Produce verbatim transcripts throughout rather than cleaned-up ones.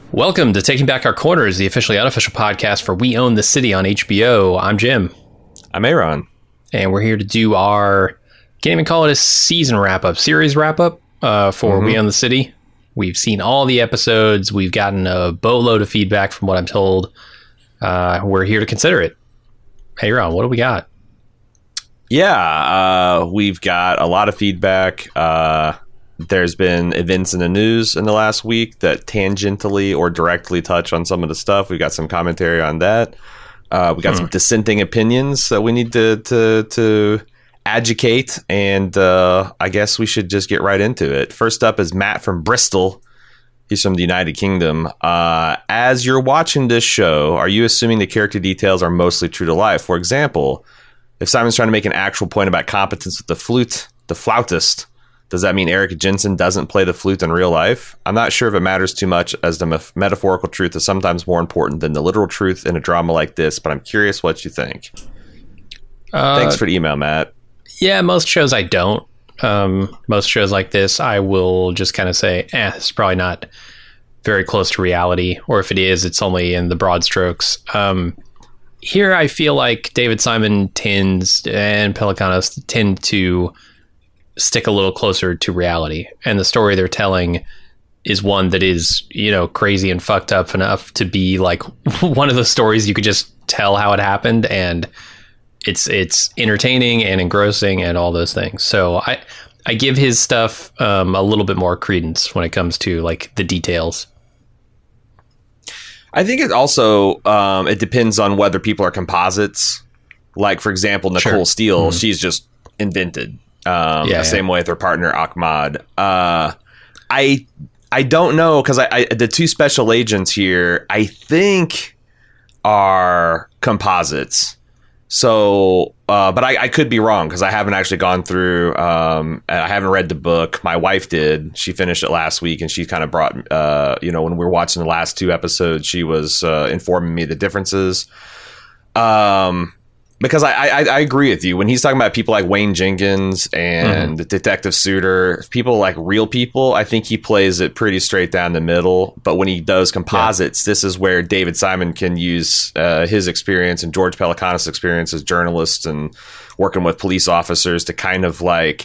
Welcome to Taking Back Our Corners, the officially unofficial podcast for We Own the City on H B O. I'm Jim. I'm Aaron. And we're here to do our, can't even call it a season wrap-up, series wrap-up uh, for mm-hmm. We Own the City. We've seen all the episodes. We've gotten a boatload of feedback from what I'm told. Uh, we're here to consider it. Hey, Ron, what do we got? Yeah, uh, we've got a lot of feedback. Uh, there's been events in the news in the last week that tangentially or directly touch on some of the stuff. We've got some commentary on that. Uh, we got hmm. some dissenting opinions that we need to to, to educate, and uh, I guess we should just get right into it. First up is Matt from Bristol. He's from the United Kingdom. Uh, as you're watching this show, are you assuming the character details are mostly true to life? For example, if Simon's trying to make an actual point about competence with the flute, the flautist, does that mean Eric Jensen doesn't play the flute in real life? I'm not sure if it matters too much, as the me- metaphorical truth is sometimes more important than the literal truth in a drama like this, but I'm curious what you think. Uh, Thanks for the email, Matt. Yeah, most shows I don't. Um, most shows like this, I will just kind of say, eh, it's probably not very close to reality, or if it is, it's only in the broad strokes. Um, here, I feel like David Simon tends, and Pelecanos tend to stick a little closer to reality, and the story they're telling is one that is, you know, crazy and fucked up enough to be like one of those stories you could just tell how it happened, and it's it's entertaining and engrossing and all those things. So I I give his stuff um, a little bit more credence when it comes to like the details. I think it also um, it depends on whether people are composites. Like, for example, Nicole sure. Steele, mm-hmm. she's just invented. Um, yeah, the same yeah. way with her partner Ahmad. Uh, I I don't know, because I, I the two special agents here I think are composites. So, uh, but I, I could be wrong, because I haven't actually gone through. Um, I haven't read the book. My wife did. She finished it last week, and she kind of brought. Uh, you know, when we were watching the last two episodes, she was uh, informing me the differences. Um. Because I, I I agree with you. When he's talking about people like Wayne Jenkins and mm-hmm. Detective Suter, people like real people, I think he plays it pretty straight down the middle. But when he does composites, yeah. this is where David Simon can use uh, his experience and George Pelecanos' experience as journalists and working with police officers to kind of like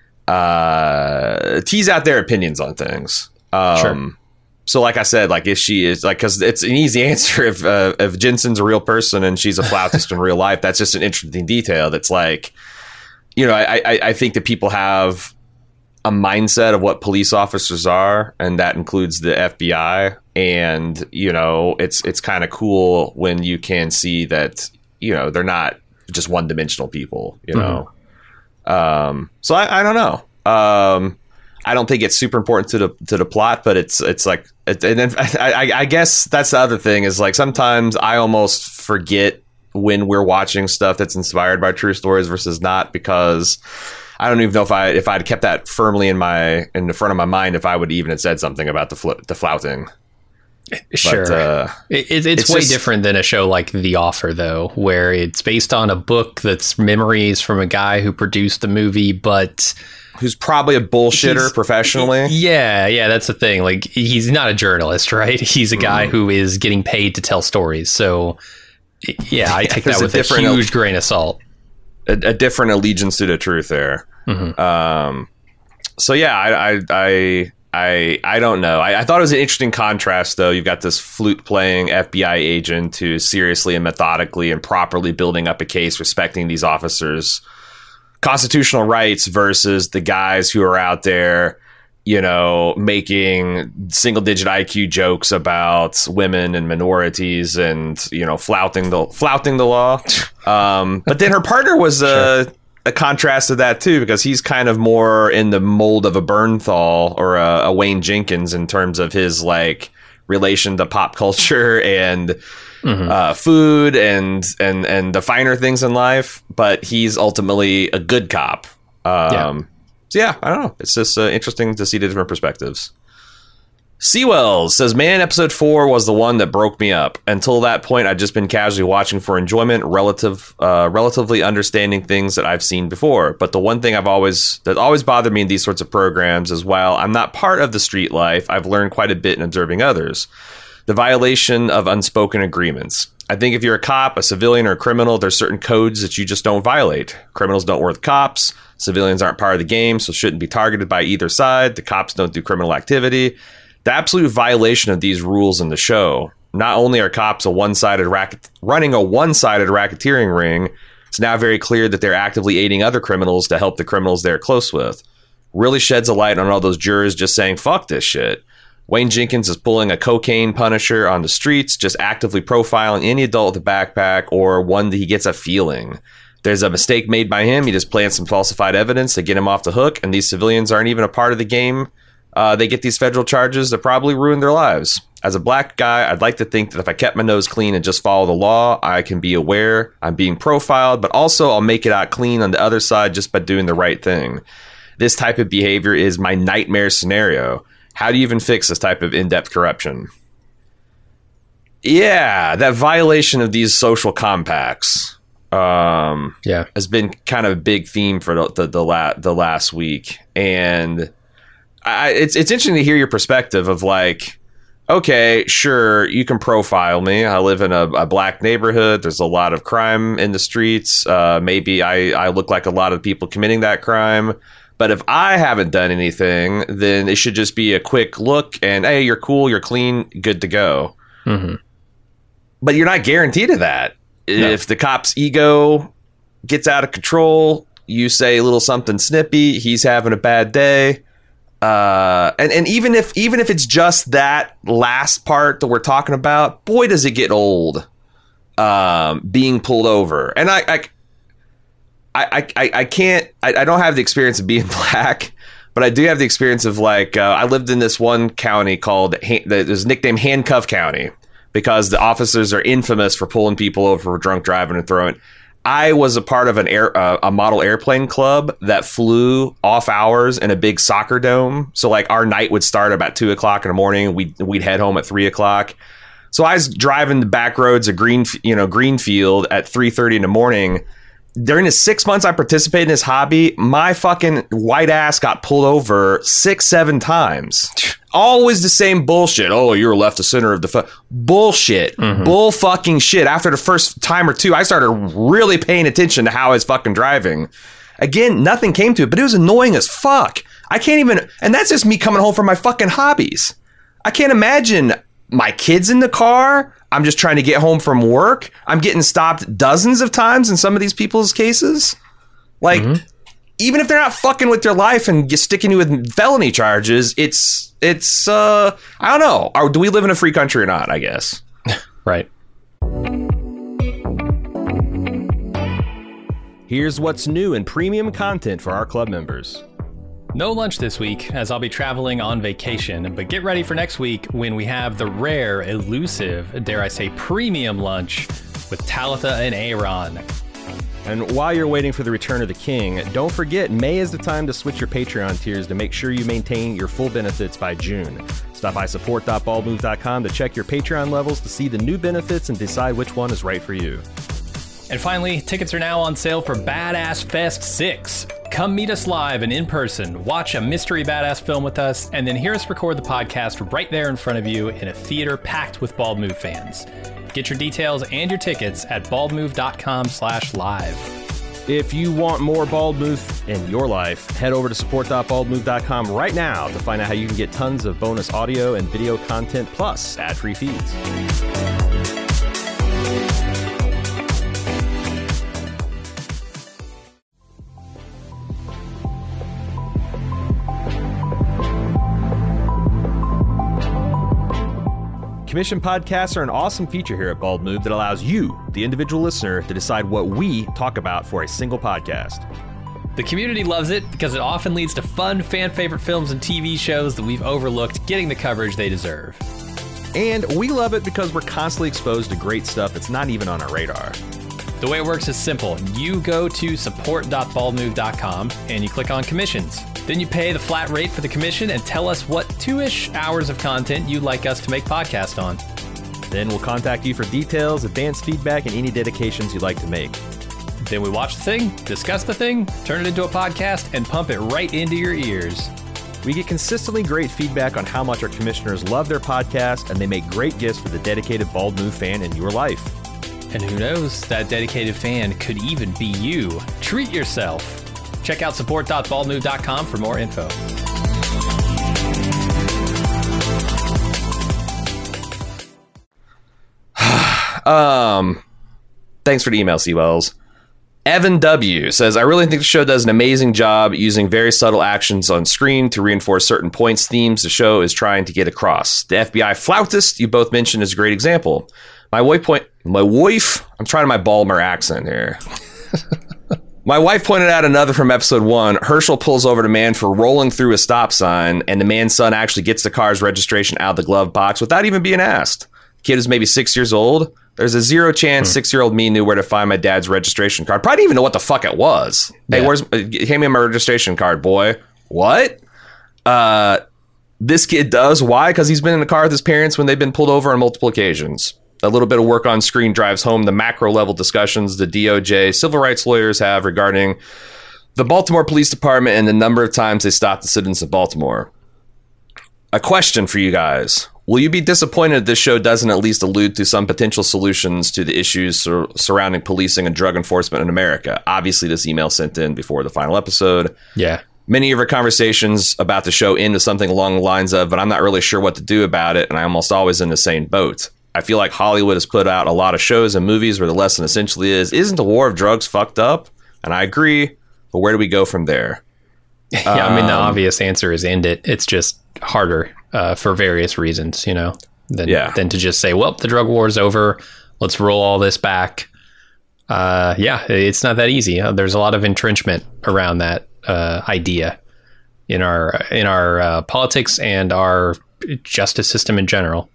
uh, tease out their opinions on things. Um, sure. So, like I said, like if she is like, because it's an easy answer if uh, if Jensen's a real person and she's a flautist in real life, that's just an interesting detail. That's like, you know, I, I I think that people have a mindset of what police officers are, and that includes the F B I. And you know, it's it's kind of cool when you can see that, you know, they're not just one dimensional people. You know, mm-hmm. um, so I, I don't know. Um, I don't think it's super important to the to the plot, but it's it's like, it, and then I, I guess that's the other thing is like sometimes I almost forget when we're watching stuff that's inspired by true stories versus not, because I don't even know if I if I'd kept that firmly in my in the front of my mind if I would even have said something about the fl- the flouting. Sure, but, uh, it, it's, it's way just different than a show like The Offer, though, where it's based on a book that's memories from a guy who produced the movie, but who's probably a bullshitter he's, professionally. Yeah, yeah, that's the thing. Like, he's not a journalist, right? He's a guy mm. who is getting paid to tell stories. So, yeah, I take that with a, a huge grain of salt. A, a different allegiance to the truth there. Mm-hmm. Um, so, yeah, I, I, I, I, I don't know. I, I thought it was an interesting contrast, though. You've got this flute-playing F B I agent who's seriously and methodically and properly building up a case, respecting these officers' constitutional rights, versus the guys who are out there, you know, making single digit I Q jokes about women and minorities and, you know, flouting the flouting the law. Um, but then her partner was a, sure. a contrast to that, too, because he's kind of more in the mold of a Bernthal or a, a Wayne Jenkins in terms of his like relation to pop culture and Mm-hmm. Uh, food and and and the finer things in life, but he's ultimately a good cop. Um, yeah. So yeah, I don't know. It's just uh, interesting to see the different perspectives. Seawells says, man, episode four was the one that broke me up. Until that point, I'd just been casually watching for enjoyment, relative, uh, relatively understanding things that I've seen before. But the one thing I've always that always bothered me in these sorts of programs is, while I'm not part of the street life, I've learned quite a bit in observing others. the violation of unspoken agreements. I think if you're a cop, a civilian, or a criminal, there's certain codes that you just don't violate. Criminals don't work with cops. Civilians aren't part of the game, so shouldn't be targeted by either side. The cops don't do criminal activity. The absolute violation of these rules in the show. Not only are cops a one-sided racket, running a one-sided racketeering ring, it's now very clear that they're actively aiding other criminals to help the criminals they're close with. Really sheds a light on all those jurors just saying, fuck this shit. Wayne Jenkins is pulling a cocaine punisher on the streets, just actively profiling any adult with a backpack or one that he gets a feeling. There's a mistake made by him. He just plants some falsified evidence to get him off the hook, and these civilians aren't even a part of the game. Uh, they get these federal charges that probably ruin their lives. As a black guy, I'd like to think that if I kept my nose clean and just follow the law, I can be aware I'm being profiled, but also I'll make it out clean on the other side just by doing the right thing. This type of behavior is my nightmare scenario. How do you even fix this type of in-depth corruption? Yeah, that violation of these social compacts um, yeah. has been kind of a big theme for the the, the, la- the last week. And I, it's it's interesting to hear your perspective of like, okay, sure, you can profile me. I live in a, a black neighborhood. There's a lot of crime in the streets. Uh, maybe I, I look like a lot of people committing that crime. But if I haven't done anything, then it should just be a quick look and, hey, you're cool, you're clean, good to go. Mm-hmm. But you're not guaranteed of that. No. If the cop's ego gets out of control, you say a little something snippy, he's having a bad day. Uh, and, and even if even if it's just that last part that we're talking about, boy, does it get old um, being pulled over. And I... I I, I, I can't, I, I don't have the experience of being black, but I do have the experience of like, uh, I lived in this one county called, that was nicknamed Handcuff County because the officers are infamous for pulling people over for drunk driving and throwing. I was a part of an air, uh, a model airplane club that flew off hours in a big soccer dome. So like our night would start about two o'clock in the morning. We'd, we'd head home at three o'clock. So I was driving the back roads of Green, you know, Greenfield at three thirty in the morning. During the six months I participated in this hobby, my fucking white ass got pulled over six, seven times. Always the same bullshit. Oh, you're left the center of the fu-. bullshit. Mm-hmm. Bull fucking shit. After the first time or two, I started really paying attention to how I was fucking driving. Again, nothing came to it, but it was annoying as fuck. I can't even, and that's just me coming home from my fucking hobbies. I can't imagine my kids in the car. I'm just trying to get home from work. I'm getting stopped dozens of times in some of these people's cases. Like, mm-hmm. even if they're not fucking with your life and just sticking you with felony charges, it's, it's, uh, I don't know. Or do we live in a free country or not, I guess? Right. Here's what's new in premium content for our club members. No lunch this week, as I'll be traveling on vacation, but get ready for next week when we have the rare, elusive, dare I say, premium lunch with Talitha and Aaron. And while you're waiting for the return of the king, don't forget May is the time to switch your Patreon tiers to make sure you maintain your full benefits by June. Stop by support dot bald move dot com to check your Patreon levels to see the new benefits and decide which one is right for you. And finally, tickets are now on sale for Badass Fest six. Come meet us live and in person, watch a mystery badass film with us, and then hear us record the podcast right there in front of you in a theater packed with Bald Move fans. Get your details and your tickets at bald move dot com slash live. If you want more Bald Move in your life, head over to support dot bald move dot com right now to find out how you can get tons of bonus audio and video content plus ad-free feeds. Commission podcasts are an awesome feature here at Bald Move that allows you, the individual listener, to decide what we talk about for a single podcast. The community loves it because it often leads to fun, fan-favorite films and T V shows that we've overlooked getting the coverage they deserve. And we love it because we're constantly exposed to great stuff that's not even on our radar. The way it works is simple. You go to support dot bald move dot com and you click on commissions. Then you pay the flat rate for the commission and tell us what two-ish hours of content you'd like us to make podcast on. Then we'll contact you for details, advanced feedback, and any dedications you'd like to make. Then we watch the thing, discuss the thing, turn it into a podcast, and pump it right into your ears. We get consistently great feedback on how much our commissioners love their podcast, and they make great gifts for the dedicated Bald Move fan in your life. And who knows, that dedicated fan could even be you. Treat yourself. Check out support dot bald move dot com for more info. um, thanks for the email, Seawells. Evan W. says, I really think the show does an amazing job using very subtle actions on screen to reinforce certain points, themes the show is trying to get across. The F B I flautist you both mentioned is a great example. My wife point, my wife, I'm trying my Balmer accent here. My wife pointed out another from episode one. Herschel pulls over the man for rolling through a stop sign, and the man's son actually gets the car's registration out of the glove box without even being asked. The kid is maybe six years old. There's a zero chance hmm. six-year-old me knew where to find my dad's registration card. Probably didn't even know what the fuck it was. Yeah. Hey, where's hand me my registration card, boy? What? Uh, this kid does. Why? Because he's been in the car with his parents when they've been pulled over on multiple occasions. A little bit of work on screen drives home the macro level discussions the D O J civil rights lawyers have regarding the Baltimore Police Department and the number of times they stopped the citizens of Baltimore. A question for you guys. Will you be disappointed if this show doesn't at least allude to some potential solutions to the issues sur- surrounding policing and drug enforcement in America? Obviously, this email sent in before the final episode. Yeah. Many of our conversations about the show end with something along the lines of, but I'm not really sure what to do about it, and I'm almost always in the same boat. I feel like Hollywood has put out a lot of shows and movies where the lesson essentially is, isn't the war of drugs fucked up? And I agree, but where do we go from there? Yeah, I mean, the um, obvious answer is end it. It's just harder uh, for various reasons, you know, than, yeah. than to just say, well, the drug war is over. Let's roll all this back. Uh, yeah, it's not that easy. Uh, there's a lot of entrenchment around that uh, idea in our in our uh, politics and our justice system in general.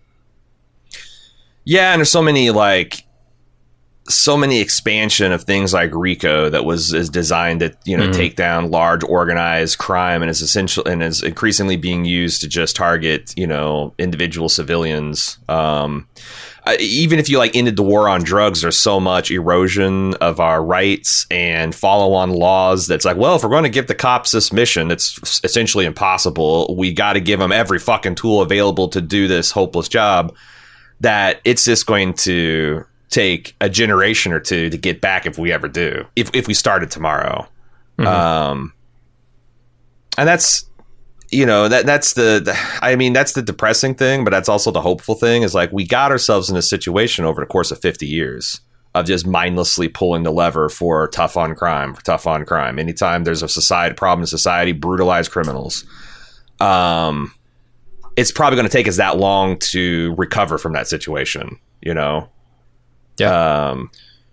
Yeah, and there's so many like so many expansion of things like RICO that was is designed to, you know, mm-hmm. take down large organized crime and is essential and is increasingly being used to just target, you know, individual civilians. Um, even if you like ended the war on drugs, there's so much erosion of our rights and follow on laws that's like, well, if we're going to give the cops this mission, it's essentially impossible. We got to give them every fucking tool available to do this hopeless job. That it's just going to take a generation or two to get back if we ever do, if if we started tomorrow. Mm-hmm. Um, and that's, you know, that that's the, the, I mean, that's the depressing thing, but that's also the hopeful thing is like we got ourselves in a situation over the course of fifty years of just mindlessly pulling the lever for tough on crime, for tough on crime. Anytime there's a society problem in society, brutalize criminals. Um, it's probably going to take us that long to recover from that situation, you know? Yeah. Um,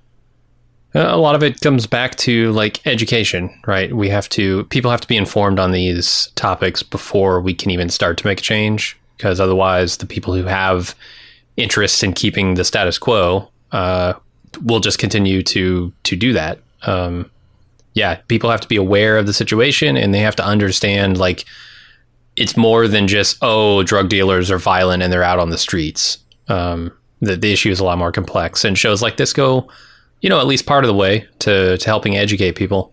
a lot of it comes back to like education, right? We have to, people have to be informed on these topics before we can even start to make a change, because otherwise the people who have interests in keeping the status quo uh, will just continue to, to do that. Um, yeah. People have to be aware of the situation and they have to understand like, it's more than just, oh, drug dealers are violent and they're out on the streets. Um, the, the issue is a lot more complex, and shows like this go, you know, at least part of the way to, to helping educate people.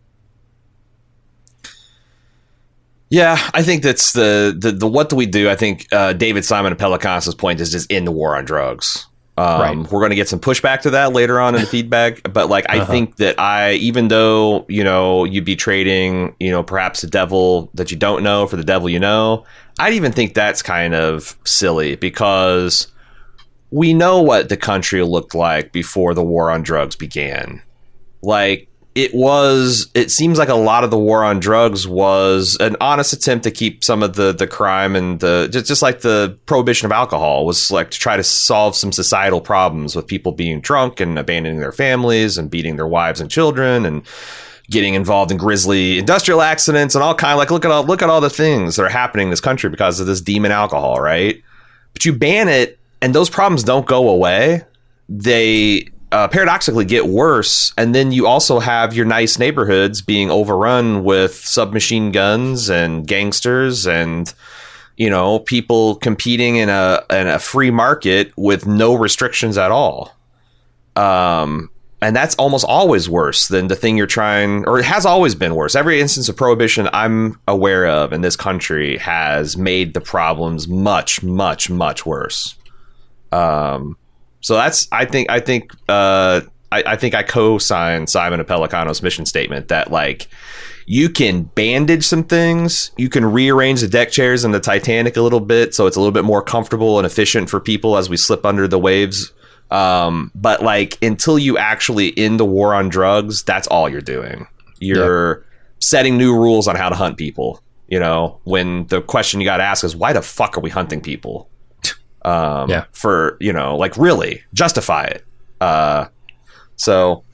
Yeah, I think that's the, the, the what do we do? I think uh, David Simon of Pelican's point is just end the war on drugs. Um, right. We're going to get some pushback to that later on in the feedback. But like, I uh-huh. think that I, even though, you know, you'd be trading, you know, perhaps the devil that you don't know for the devil, you know, I'd even think that's kind of silly because we know what the country looked like before the war on drugs began. Like, it was, it seems like a lot of the war on drugs was an honest attempt to keep some of the, the crime and the, just, just like the prohibition of alcohol was like to try to solve some societal problems with people being drunk and abandoning their families and beating their wives and children and getting involved in grisly industrial accidents and all kind of like, look at all, look at all the things that are happening in this country because of this demon alcohol, right? But you ban it and those problems don't go away. They, Uh, paradoxically get worse, and then you also have your nice neighborhoods being overrun with submachine guns and gangsters and, you know, people competing in a in a free market with no restrictions at all. Um, and that's almost always worse than the thing you're trying, or it has always been worse. Every instance of prohibition I'm aware of in this country has made the problems much, much, much worse. Um, so that's, I think, I think, uh, I, I think I co-sign Simon Pelicano's mission statement that, like, you can bandage some things, you can rearrange the deck chairs in the Titanic a little bit so it's a little bit more comfortable and efficient for people as we slip under the waves. Um, but like, until you actually end the war on drugs, that's all you're doing. You're yeah. setting new rules on how to hunt people. You know, when the question you got to ask is, why the fuck are we hunting people? Um, yeah. For, you know, like, really justify it. Uh, so,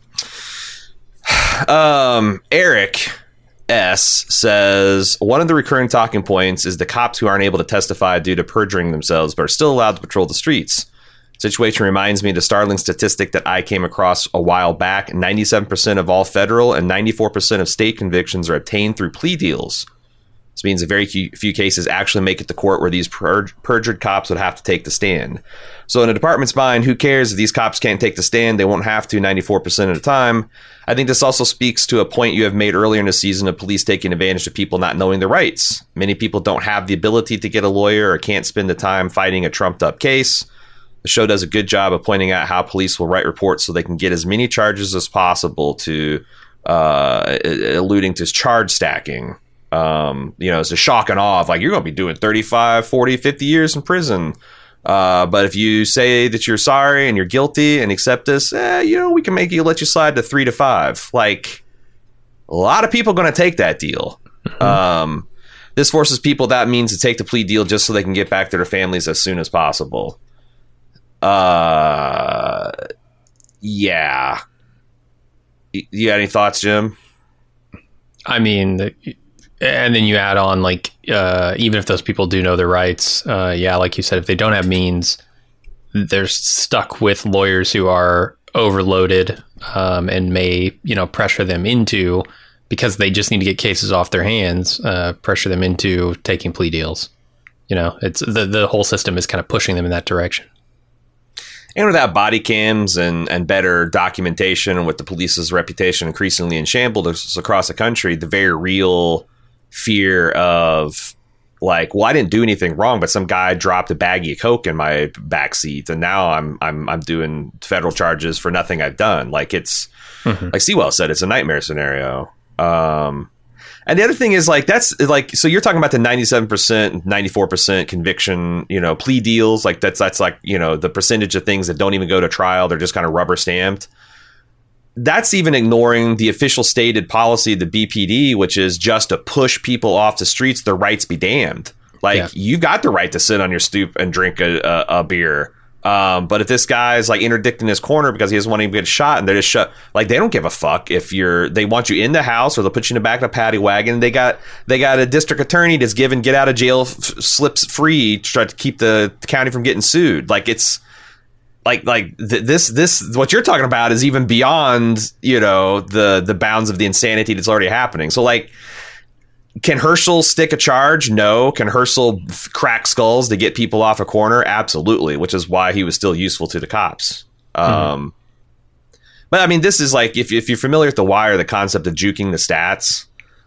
um, Eric S says, one of the recurring talking points is the cops who aren't able to testify due to perjuring themselves, but are still allowed to patrol the streets. Situation reminds me of the startling statistic that I came across a while back. ninety-seven percent of all federal and ninety-four percent of state convictions are obtained through plea deals. This means a very few cases actually make it to court where these per- perjured cops would have to take the stand. So in the department's mind, who cares if these cops can't take the stand? They won't have to ninety-four percent of the time. I think this also speaks to a point you have made earlier in the season of police taking advantage of people not knowing their rights. Many people don't have the ability to get a lawyer or can't spend the time fighting a trumped up case. The show does a good job of pointing out how police will write reports so they can get as many charges as possible, to uh, alluding to charge stacking. Um, you know, it's a shock and awe of, like, you're going to be doing thirty-five, forty, fifty years in prison. Uh, but if you say that you're sorry and you're guilty and accept this, eh, you know, we can make you let you slide to three to five. Like, a lot of people are going to take that deal. Mm-hmm. Um, this forces people, that means, to take the plea deal just so they can get back to their families as soon as possible. Uh, yeah. You got any thoughts, Jim? I mean, and then you add on, like, uh, even if those people do know their rights, uh, yeah, like you said, if they don't have means, they're stuck with lawyers who are overloaded, um, and may, you know, pressure them into, because they just need to get cases off their hands, uh, pressure them into taking plea deals. You know, it's the the whole system is kind of pushing them in that direction. And without body cams and, and better documentation, and with the police's reputation increasingly in shambles across the country, the very real fear of, like, well, I didn't do anything wrong, but some guy dropped a baggie of coke in my backseat, and now I'm I'm I'm doing federal charges for nothing I've done. Like, it's mm-hmm. like Sewell said, it's a nightmare scenario. Um, and the other thing is, like, that's like, so you're talking about the ninety-seven percent, ninety-four percent conviction, you know, plea deals. Like, that's, that's like, you know, the percentage of things that don't even go to trial. They're just kind of rubber stamped. That's even ignoring the official stated policy of the B P D, which is just to push people off the streets, their rights be damned. Like, yeah. You've got the right to sit on your stoop and drink a, a, a beer. Um, but if this guy's, like, interdicting his corner because he doesn't want to get shot, and they're just shut, like, they don't give a fuck if you're, they want you in the house, or they'll put you in the back of the paddy wagon. They got, they got a district attorney that's given get out of jail f- slips free to try to keep the county from getting sued. Like, it's like, like th- this, this, what you're talking about is even beyond, you know, the, the bounds of the insanity that's already happening. So, like, can Herschel stick a charge? No. Can Herschel f- crack skulls to get people off a corner? Absolutely, which is why he was still useful to the cops. Mm-hmm. Um, but I mean, this is like, if, if you're familiar with The Wire, the concept of juking the stats,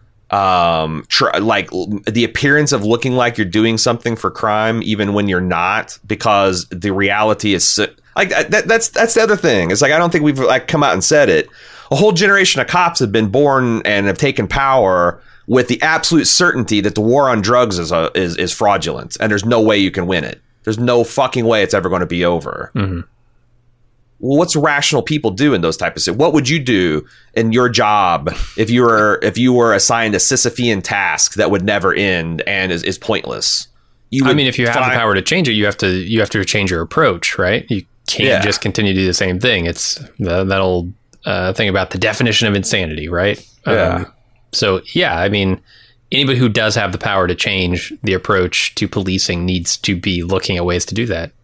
um, tr- like the appearance of looking like you're doing something for crime, even when you're not, because the reality is so, like that, that's that's the other thing. It's like, I don't think we've, like, come out and said it. A whole generation of cops have been born and have taken power with the absolute certainty that the war on drugs is a, is is fraudulent, and there's no way you can win it. There's no fucking way it's ever going to be over. Mm-hmm. Well, what's rational people do in those type of situations? What would you do in your job if you were if you were assigned a Sisyphean task that would never end and is, is pointless? You I mean, if you have find- the power to change it, you have to you have to change your approach, right? You can't yeah. just continue to do the same thing. It's the, that old uh, thing about the definition of insanity, right? Yeah. Um, So, yeah, I mean, anybody who does have the power to change the approach to policing needs to be looking at ways to do that.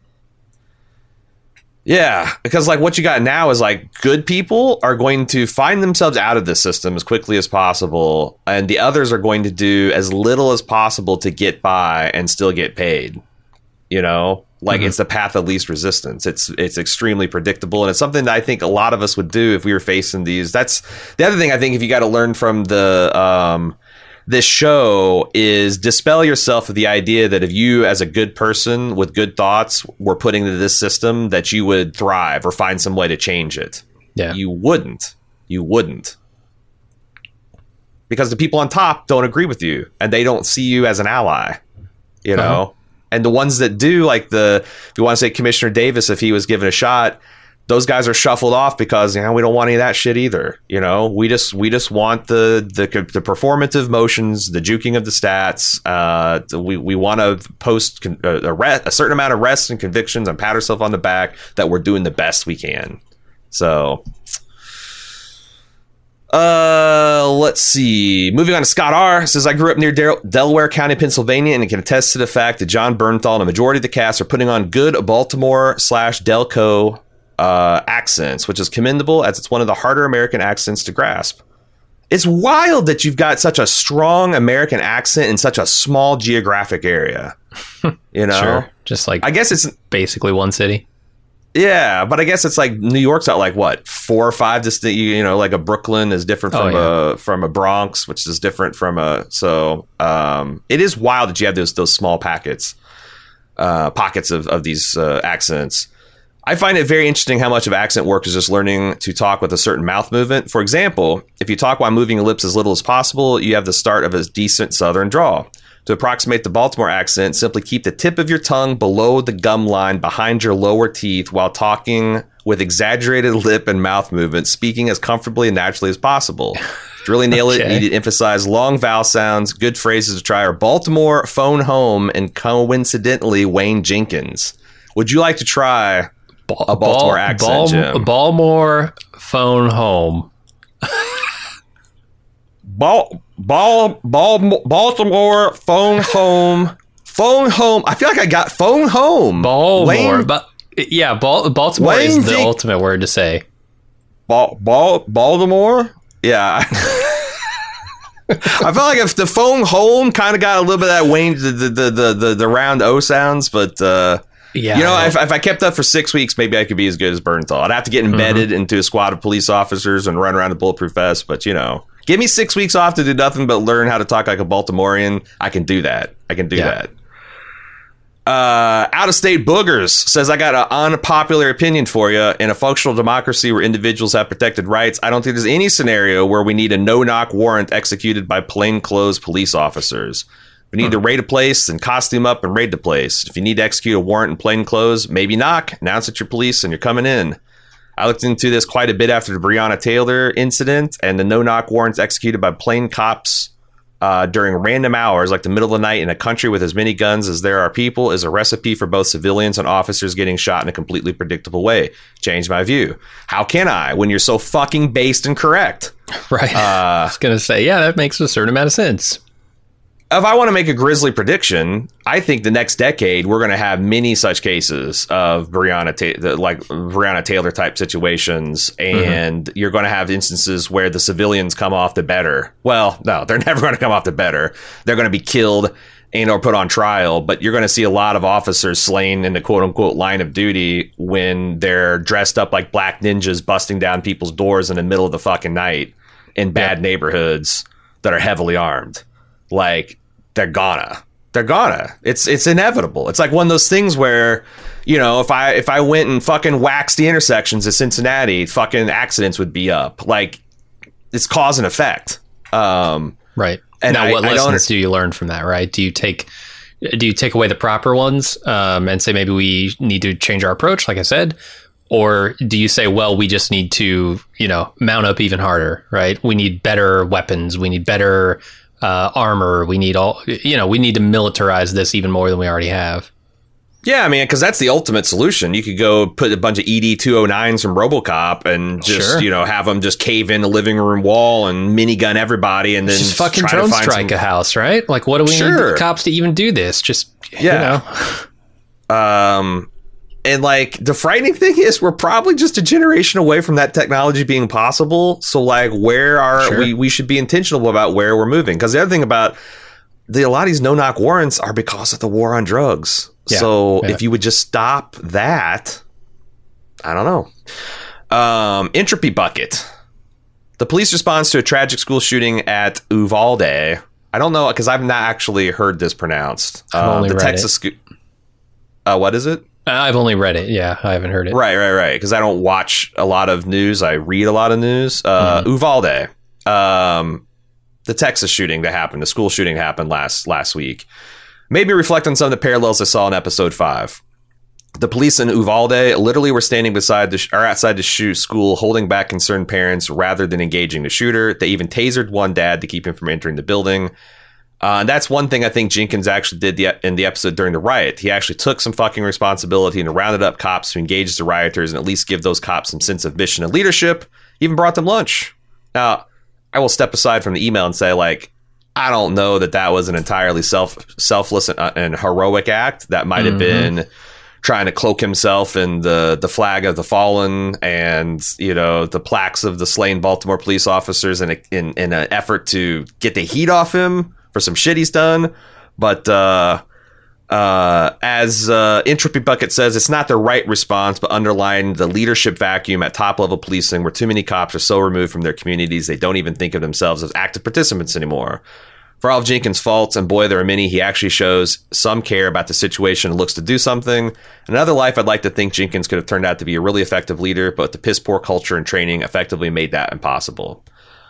Yeah, because, like, what you got now is, like, good people are going to find themselves out of this system as quickly as possible, and the others are going to do as little as possible to get by and still get paid. You know, Like, mm-hmm. it's the path of least resistance. It's it's extremely predictable, and it's something that I think a lot of us would do if we were facing these. That's the other thing I think if you got to learn from the um, this show is dispel yourself with the idea that if you, as a good person with good thoughts, were put into this system, that you would thrive or find some way to change it. Yeah. You wouldn't. You wouldn't. Because the people on top don't agree with you, and they don't see you as an ally, you know? Uh-huh. And the ones that do, like the, if you want to say Commissioner Davis, if he was given a shot, those guys are shuffled off because, you know, we don't want any of that shit either. You know, we just we just want the the, the performative motions, the juking of the stats. Uh, we we want to post a, a, re- a certain amount of rests and convictions and pat ourselves on the back that we're doing the best we can. So, uh, let's see. Moving on to Scott R. Says, I grew up near Del- Delaware County, Pennsylvania, and can attest to the fact that John Bernthal and a majority of the cast are putting on good Baltimore slash Delco uh, accents, which is commendable as it's one of the harder American accents to grasp. It's wild that you've got such a strong American accent in such a small geographic area. You know, sure. Just like, I guess it's basically one city. Yeah, but I guess it's like New York's got like what four or five distinct. You know, like a Brooklyn is different from oh, yeah. a from a Bronx, which is different from a. So um, it is wild that you have those those small packets, uh, pockets of of these uh, accents. I find it very interesting how much of accent work is just learning to talk with a certain mouth movement. For example, if you talk while moving your lips as little as possible, you have the start of a decent Southern drawl. To approximate the Baltimore accent, simply keep the tip of your tongue below the gum line behind your lower teeth while talking with exaggerated lip and mouth movements, speaking as comfortably and naturally as possible. To really nail okay. it, you need to emphasize long vowel sounds. Good phrases to try are Baltimore, phone home, and coincidentally, Wayne Jenkins. Would you like to try a Baltimore Ball, accent, Ball, Jim? Baltimore, phone home. Ball, ball, ball, Baltimore, phone home, phone home. I feel like I got phone home. Baltimore, but yeah, Bal- Baltimore Wayne is the Jink- ultimate word to say. Ball, ball, Baltimore. Yeah. I felt like if the phone home kind of got a little bit of that Wayne, the the the the, the round O sounds, but uh, yeah, you know, if, if I kept up for six weeks, maybe I could be as good as Bernthal. I'd have to get embedded mm-hmm. into a squad of police officers and run around in bulletproof vests, but you know. Give me six weeks off to do nothing but learn how to talk like a Baltimorean. I can do that. I can do yeah. that. Uh, Out-of-state boogers says, I got an unpopular opinion for you. In a functional democracy where individuals have protected rights, I don't think there's any scenario where we need a no-knock warrant executed by plainclothes police officers. We need hmm. to raid a place and costume up and raid the place. If you need to execute a warrant in plain clothes, maybe knock, announce that you're police and you're coming in. I looked into this quite a bit after the Breonna Taylor incident, and the no-knock warrants executed by plain cops uh, during random hours, like the middle of the night in a country with as many guns as there are people, is a recipe for both civilians and officers getting shot in a completely predictable way. Changed my view. How can I, when you're so fucking based and correct? Right. Uh, I was going to say, yeah, that makes a certain amount of sense. If I want to make a grisly prediction, I think the next decade we're going to have many such cases of Breonna, Ta- like Breonna Taylor type situations, and mm-hmm. you're going to have instances where the civilians come off the better. Well, no, they're never going to come off the better. They're going to be killed and or put on trial. But you're going to see a lot of officers slain in the quote unquote line of duty when they're dressed up like black ninjas, busting down people's doors in the middle of the fucking night in bad yeah. neighborhoods that are heavily armed. Like, they're gonna, they're gonna, it's, it's inevitable. It's like one of those things where, you know, if I, if I went and fucking waxed the intersections of Cincinnati, fucking accidents would be up. Like, it's cause and effect. Um, right. And now, I, what I lessons do you learn from that, right? Do you take, do you take away the proper ones, um, and say, maybe we need to change our approach, like I said? Or do you say, well, we just need to, you know, mount up even harder, right? We need better weapons. We need better Uh, armor. We need all, you know, we need to militarize this even more than we already have. Yeah, I mean, because that's the ultimate solution. You could go put a bunch of E D two oh nines from RoboCop and just, sure. you know, have them just cave in the living room wall and minigun everybody, and then just fucking drone strike some... a house, right? Like, what do we sure. need the cops to even do this? Just, yeah. you know. um, and like, the frightening thing is we're probably just a generation away from that technology being possible. So like, where are sure. we, we should be intentional about where we're moving. Because the other thing about the, a lot of these no knock warrants are because of the war on drugs. Yeah, so yeah. if you would just stop that, I don't know. Um, entropy bucket. The police response to a tragic school shooting at Uvalde. I don't know, because I've not actually heard this pronounced. I've only uh, the read Texas it. Sco- uh, what is it? I've only read it. Yeah, I haven't heard it. Right, right, right. Because I don't watch a lot of news. I read a lot of news. Uh, mm-hmm. Uvalde. Um, the Texas shooting that happened, the school shooting that happened last last week, made me reflect on some of the parallels I saw in episode five. The police in Uvalde literally were standing beside the sh- or outside the shoot school, holding back concerned parents rather than engaging the shooter. They even tasered one dad to keep him from entering the building. Uh, and that's one thing I think Jenkins actually did the, in the episode during the riot. He actually took some fucking responsibility and rounded up cops to engage the rioters and at least give those cops some sense of mission and leadership. Even brought them lunch. Now, I will step aside from the email and say, like, I don't know that that was an entirely self selfless and, uh, and heroic act. That might have mm-hmm. been trying to cloak himself in the, the flag of the fallen and, you know, the plaques of the slain Baltimore police officers in, a, in, in an effort to get the heat off him for some shit he's done. But uh, uh, as uh, Entropy Bucket says, it's not the right response, but underlying the leadership vacuum at top level policing where too many cops are so removed from their communities they don't even think of themselves as active participants anymore. For all of Jenkins' faults, and boy, there are many, he actually shows some care about the situation and looks to do something. In another life, I'd like to think Jenkins could have turned out to be a really effective leader, but the piss poor culture and training effectively made that impossible.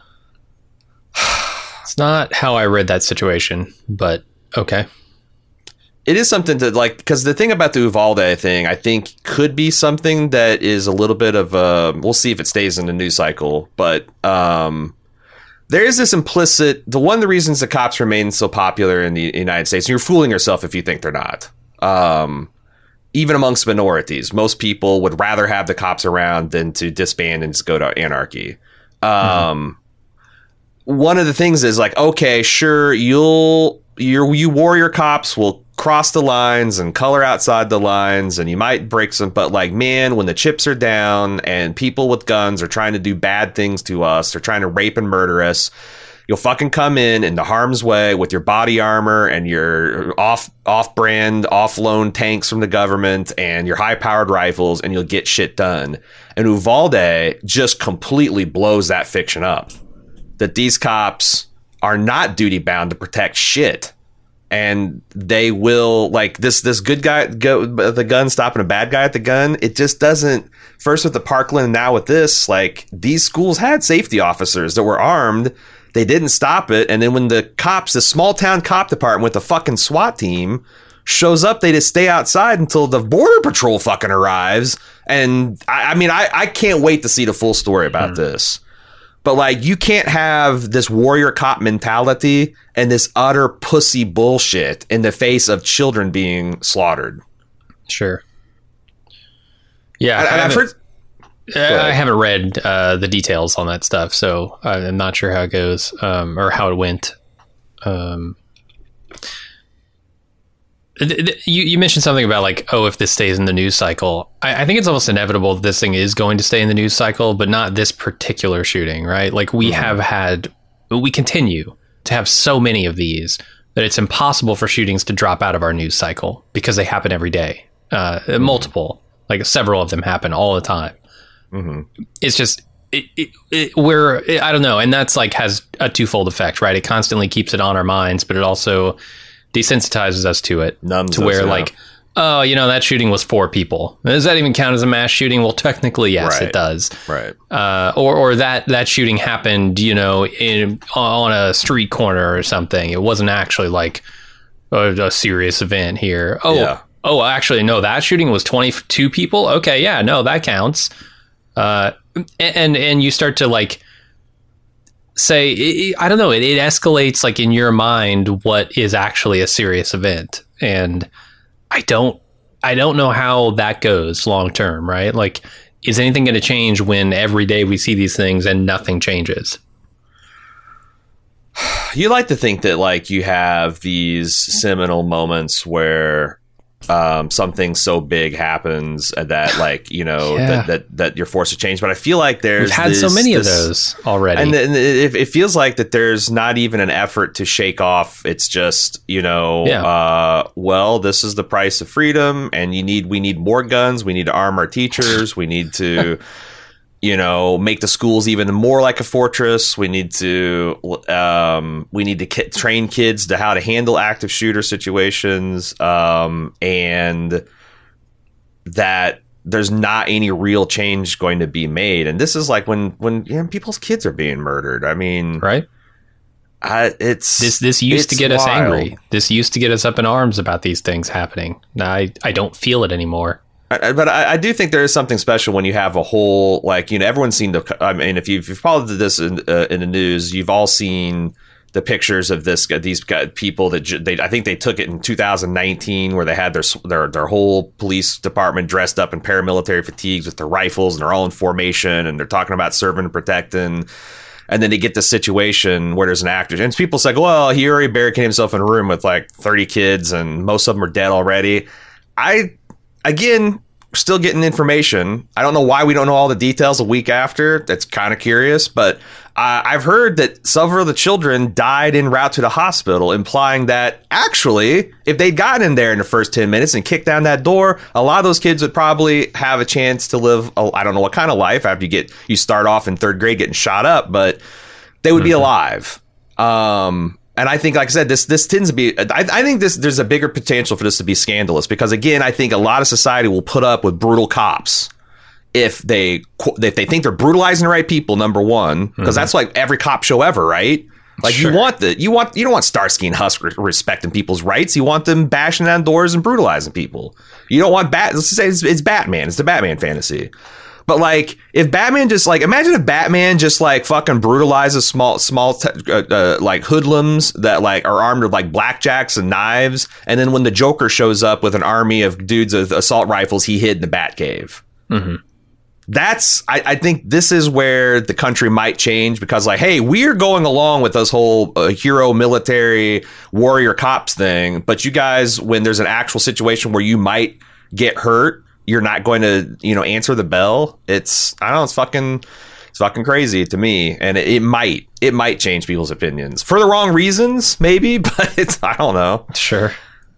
It's not how I read that situation, but okay. It is something to like, because the thing about the Uvalde thing, I think could be something that is a little bit of a, we'll see if it stays in the news cycle, but um, there is this implicit, the one of the reasons the cops remain so popular in the United States, and you're fooling yourself if you think they're not, um, even amongst minorities, most people would rather have the cops around than to disband and just go to anarchy. Um, mm-hmm. One of the things is like, okay, sure, you'll, you you warrior cops will cross the lines and color outside the lines and you might break some, but like, man, when the chips are down and people with guns are trying to do bad things to us, they're trying to rape and murder us, you'll fucking come in into harm's way with your body armor and your off off brand, off loan tanks from the government and your high powered rifles, and you'll get shit done. And Uvalde just completely blows that fiction up, that these cops are not duty bound to protect shit. And they will, like, this this good guy go the gun stopping a bad guy at the gun. It just doesn't. First with the Parkland, now with this, like, these schools had safety officers that were armed. They didn't stop it. And then when the cops, the small town cop department with the fucking SWAT team shows up, they just stay outside until the border patrol fucking arrives. And I, I mean, I, I can't wait to see the full story about mm-hmm. this. But, like, you can't have this warrior cop mentality and this utter pussy bullshit in the face of children being slaughtered. Sure. Yeah. And, I, and I've heard, I haven't read uh, the details on that stuff, so I'm not sure how it goes um, or how it went. Um, you, you mentioned something about, like, oh, if this stays in the news cycle. I, I think it's almost inevitable that this thing is going to stay in the news cycle, but not this particular shooting, right? Like, we mm-hmm. have had, we continue to have so many of these that it's impossible for shootings to drop out of our news cycle because they happen every day. Uh, mm-hmm. Multiple, like several of them happen all the time. Mm-hmm. It's just, it, it, it, we're, it, I don't know. And that's like, has a twofold effect, right? It constantly keeps it on our minds, but it also desensitizes us to it. Numbs to where us, yeah. like, oh, you know, that shooting was four people. Does that even count as a mass shooting? Well, technically, yes, right. it does. Right. Uh, or or that, that shooting happened, you know, in on a street corner or something. It wasn't actually like a, a serious event here. Oh, yeah. oh, actually, no, that shooting was twenty-two people. Okay, yeah, no, that counts. Uh, and and you start to like say, I don't know, it, it escalates like in your mind what is actually a serious event. And I don't, I don't know how that goes long term, right? Like, is anything going to change when every day we see these things and nothing changes? You like to think that, like, you have these seminal moments where um, something so big happens that, like, you know, yeah. that, that that you're forced to change. But I feel like there's We've had this, so many this, of those already, and, and it, it feels like that there's not even an effort to shake off. It's just, you know, yeah. uh, well, this is the price of freedom, and you need we need more guns. We need to arm our teachers. We need to. You know, make the schools even more like a fortress. We need to, um, we need to k- train kids to how to handle active shooter situations, um, and that there's not any real change going to be made. And this is like when when you know, people's kids are being murdered. I mean, right? I, it's this. This used to get wild. us angry. This used to get us up in arms about these things happening. Now I, I don't feel it anymore. I, but I, I do think there is something special when you have a whole, like, you know, everyone's seen the, I mean, if you've, if you've followed this in, uh, in the news, you've all seen the pictures of this, these people that they, I think they took it in two thousand nineteen where they had their, their, their whole police department dressed up in paramilitary fatigues with their rifles and they're all in formation and they're talking about serving and protecting. And then they get this situation where there's an actor and people say, well, he already barricaded himself in a room with like thirty kids and most of them are dead already. I, Again, still getting information. I don't know why we don't know all the details a week after. That's kind of curious. But uh, I've heard that several of the children died en route to the hospital, implying that actually, if they'd gotten in there in the first ten minutes and kicked down that door, a lot of those kids would probably have a chance to live, a, I don't know what kind of life after you get you start off in third grade getting shot up, but they would mm-hmm. be alive. Um And I think, like I said, this this tends to be. I, I think this there's a bigger potential for this to be scandalous because, again, I think a lot of society will put up with brutal cops if they if they think they're brutalizing the right people. Number one, because mm-hmm. that's like every cop show ever, right? Like sure. you want the you want you don't want Starsky and Hutch respecting people's rights. You want them bashing down doors and brutalizing people. You don't want Bat. Let's say it's, it's Batman. It's the Batman fantasy. But, like, if Batman just, like, imagine if Batman just, like, fucking brutalizes small, small, t- uh, uh, like, hoodlums that, like, are armed with, like, blackjacks and knives. And then when the Joker shows up with an army of dudes with assault rifles, he hid in the Batcave. Mm-hmm. That's, I, I think this is where the country might change because, like, hey, we're going along with this whole uh, hero, military, warrior cops thing. But you guys, when there's an actual situation where you might get hurt, you're not going to, you know, answer the bell. It's, I don't know, it's fucking, it's fucking crazy to me. And it, it might, it might change people's opinions for the wrong reasons, maybe, but it's, I don't know. Sure.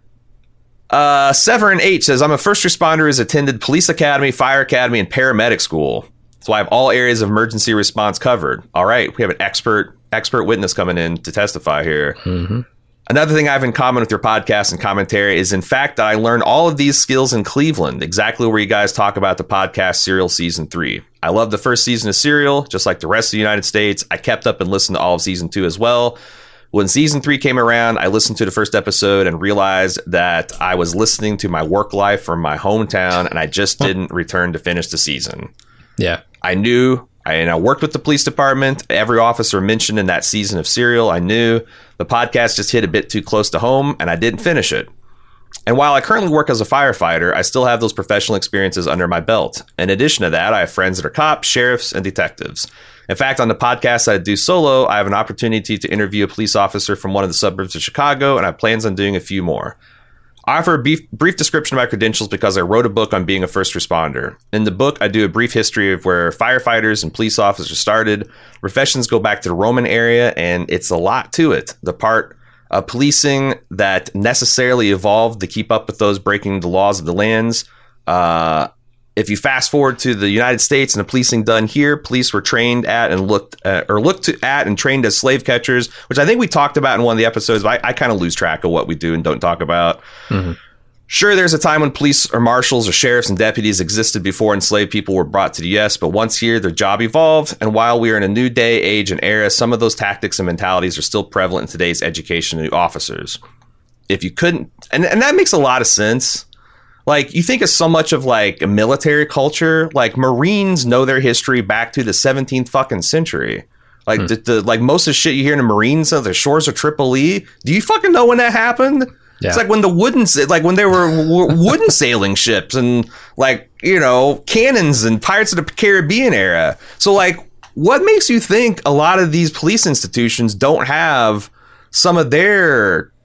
Uh, Severin H says, I'm a first responder who's attended police academy, fire academy, and paramedic school. So I have all areas of emergency response covered. All right. We have an expert, expert witness coming in to testify here. Mm-hmm. Another thing I have in common with your podcast and commentary is, in fact, that I learned all of these skills in Cleveland, exactly where you guys talk about the podcast Serial Season three. I love the first season of Serial, just like the rest of the United States. I kept up and listened to all of Season two as well. When Season three came around, I listened to the first episode and realized that I was listening to my work life from my hometown, and I just didn't return to finish the season. Yeah. I knew... I, and I worked with the police department. Every officer mentioned in that season of Serial, I knew the podcast just hit a bit too close to home, and I didn't finish it. And while I currently work as a firefighter, I still have those professional experiences under my belt. In addition to that, I have friends that are cops, sheriffs, and detectives. In fact, on the podcast that I do solo, I have an opportunity to interview a police officer from one of the suburbs of Chicago, and I have plans on doing a few more. I offer a brief, brief description of my credentials because I wrote a book on being a first responder. In the book, I do a brief history of where firefighters and police officers started. Professions go back to the Roman era, and it's a lot to it. The part of policing that necessarily evolved to keep up with those breaking the laws of the lands. Uh, if you fast forward to the United States and the policing done here, police were trained at and looked uh, or looked to, at and trained as slave catchers, which I think we talked about in one of the episodes. But I, I kind of lose track of what we do and don't talk about. Mm-hmm. Sure, there's a time when police or marshals or sheriffs and deputies existed before enslaved people were brought to the U S, but once here, their job evolved. And while we are in a new day, age, and era, some of those tactics and mentalities are still prevalent in today's education of new officers. If you couldn't, and, and that makes a lot of sense. Like, you think of so much of, like, a military culture, like, Marines know their history back to the seventeenth fucking century. Like, hmm. the, the like most of the shit you hear in the Marines, the shores of Tripoli. Do you fucking know when that happened? Yeah. It's like when the wooden, like when there were wooden sailing ships and, like, you know, cannons and Pirates of the Caribbean era. So, like, what makes you think a lot of these police institutions don't have some of their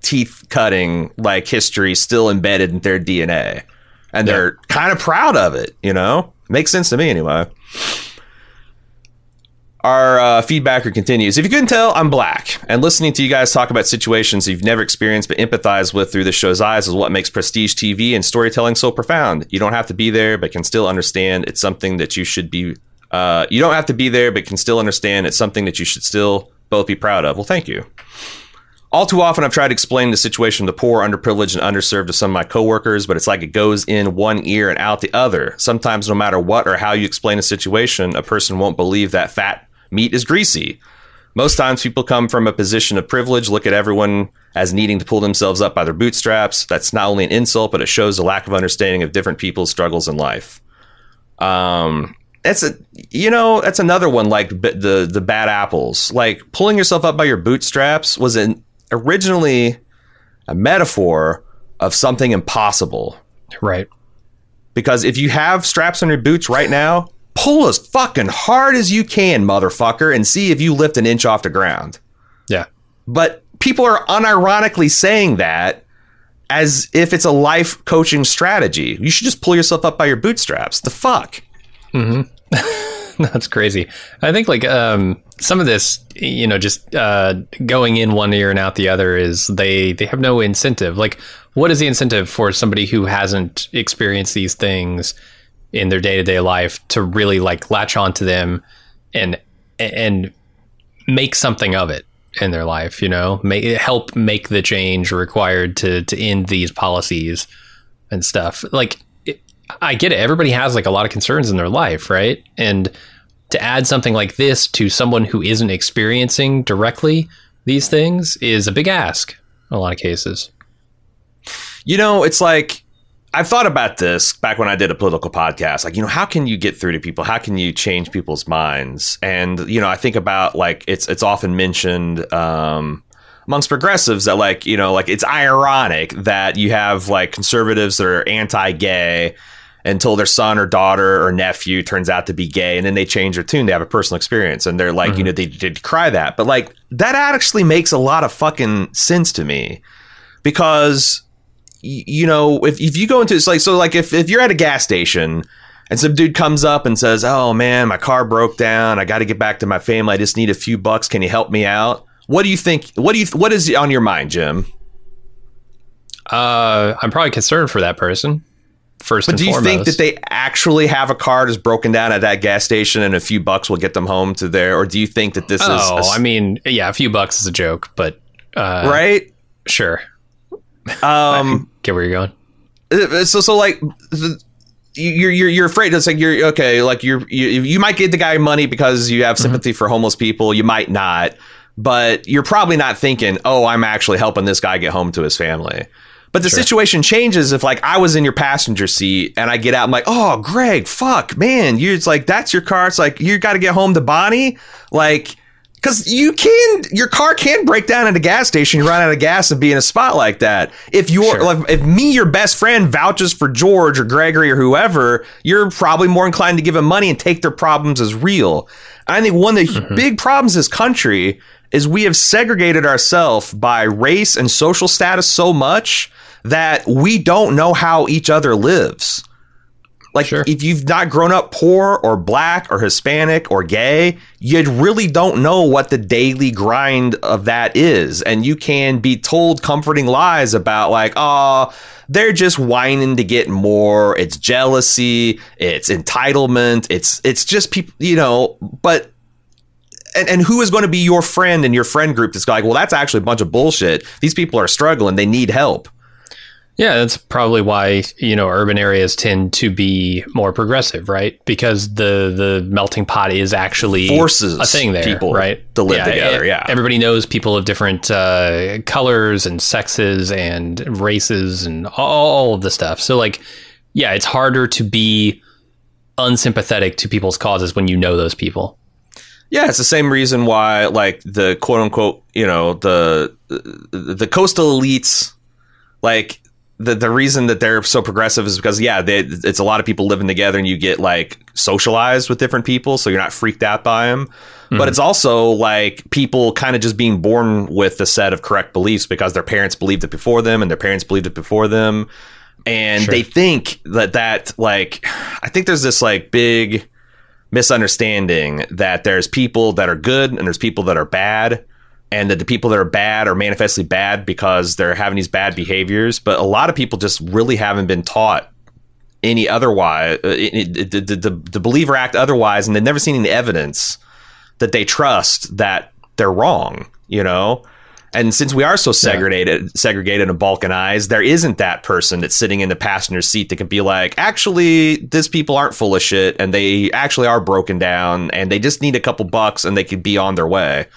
teeth cutting like history still embedded in their D N A, and yeah. they're kind of proud of it. You know, makes sense to me anyway. Our uh, feedbacker continues. If you couldn't tell, I'm black, and listening to you guys talk about situations you've never experienced but empathize with through the show's eyes is what makes prestige T V and storytelling so profound. You don't have to be there, but can still understand it's something that you should be. Uh, you don't have to be there, but can still understand it's something that you should still both be proud of. Well, thank you. All too often, I've tried to explain the situation of the poor, underprivileged, and underserved to some of my coworkers, but it's like it goes in one ear and out the other. Sometimes, no matter what or how you explain a situation, a person won't believe that fat meat is greasy. Most times people come from a position of privilege, look at everyone as needing to pull themselves up by their bootstraps. That's not only an insult, but it shows a lack of understanding of different people's struggles in life. Um, that's a, you know, that's another one like the, the bad apples. Like pulling yourself up by your bootstraps was an, originally a metaphor of something impossible. Right. Because if you have straps on your boots right now, pull as fucking hard as you can, motherfucker, and see if you lift an inch off the ground. Yeah. But people are unironically saying that as if it's a life coaching strategy. You should just pull yourself up by your bootstraps. The fuck? Mm-hmm. That's crazy. I think like um, some of this, you know, just uh, going in one ear and out the other is they, they have no incentive. Like, what is the incentive for somebody who hasn't experienced these things in their day-to-day life to really like latch onto them and and make something of it in their life, you know, make, help make the change required to to end these policies and stuff. Like, it, I get it. Everybody has like a lot of concerns in their life, right? And to add something like this to someone who isn't experiencing directly these things is a big ask in a lot of cases. You know, it's like, I've thought about this back when I did a political podcast. Like, you know, how can you get through to people? How can you change people's minds? And, you know, I think about like it's it's often mentioned um, amongst progressives that like, you know, like it's ironic that you have like conservatives that are anti-gay until their son or daughter or nephew turns out to be gay. And then they change their tune. They have a personal experience and they're like, mm-hmm. you know, they did cry that. But like that actually makes a lot of fucking sense to me because, you know, if, if you go into it's like, so like if, if you're at a gas station and some dude comes up and says, oh man, my car broke down. I got to get back to my family. I just need a few bucks. Can you help me out? What do you think? What do you, what is on your mind, Jim? Uh, I'm probably concerned for that person first. But and do you foremost. think that they actually have a car that's broken down at that gas station and a few bucks will get them home to there? Or do you think that this oh, is, Oh, I mean, yeah, a few bucks is a joke, but, uh, right. Sure. Um, get where you're going. So, so like, you're you're you're afraid. It's like you're okay. Like you're you, you might get the guy money because you have sympathy mm-hmm. for homeless people. You might not, but you're probably not thinking, oh, I'm actually helping this guy get home to his family. But the sure. situation changes if like I was in your passenger seat and I get out. I'm like, oh, Greg, fuck, man, you. It's like that's your car. It's like you got to get home to Bonnie, like. Because you can, your car can break down at a gas station. You run out of gas and be in a spot like that. If you're, sure. like, if me, your best friend, vouches for George or Gregory or whoever, you're probably more inclined to give them money and take their problems as real. I think one of the mm-hmm. big problems in this country is we have segregated ourselves by race and social status so much that we don't know how each other lives. Like, sure. if you've not grown up poor or black or Hispanic or gay, you really don't know what the daily grind of that is. And you can be told comforting lies about like, oh, they're just whining to get more. It's jealousy. It's entitlement. It's it's just people, you know, but and, and who is going to be your friend in your friend group that's like, well, that's actually a bunch of bullshit. These people are struggling. They need help. Yeah, that's probably why, you know, urban areas tend to be more progressive, right? Because the the melting pot is actually forces a thing there, people right? To live yeah, together, it, yeah. Everybody knows people of different uh, colors and sexes and races and all of the stuff. So, like, yeah, it's harder to be unsympathetic to people's causes when you know those people. Yeah, it's the same reason why, like, the quote unquote, you know, the the coastal elites, like. The the reason that they're so progressive is because, yeah, they, it's a lot of people living together and you get like socialized with different people, so you're not freaked out by them. Mm-hmm. But it's also like people kind of just being born with a set of correct beliefs because their parents believed it before them and their parents believed it before them. And sure. they think that that like, I think there's this like big misunderstanding that there's people that are good and there's people that are bad, and that the people that are bad are manifestly bad because they're having these bad behaviors. But a lot of people just really haven't been taught any otherwise, uh, to believe or act otherwise, and they've never seen any evidence that they trust that they're wrong, you know? And since we are so segregated, yeah. segregated and balkanized, there isn't that person that's sitting in the passenger seat that can be like, actually, these people aren't full of shit, and they actually are broken down, and they just need a couple bucks, and they could be on their way.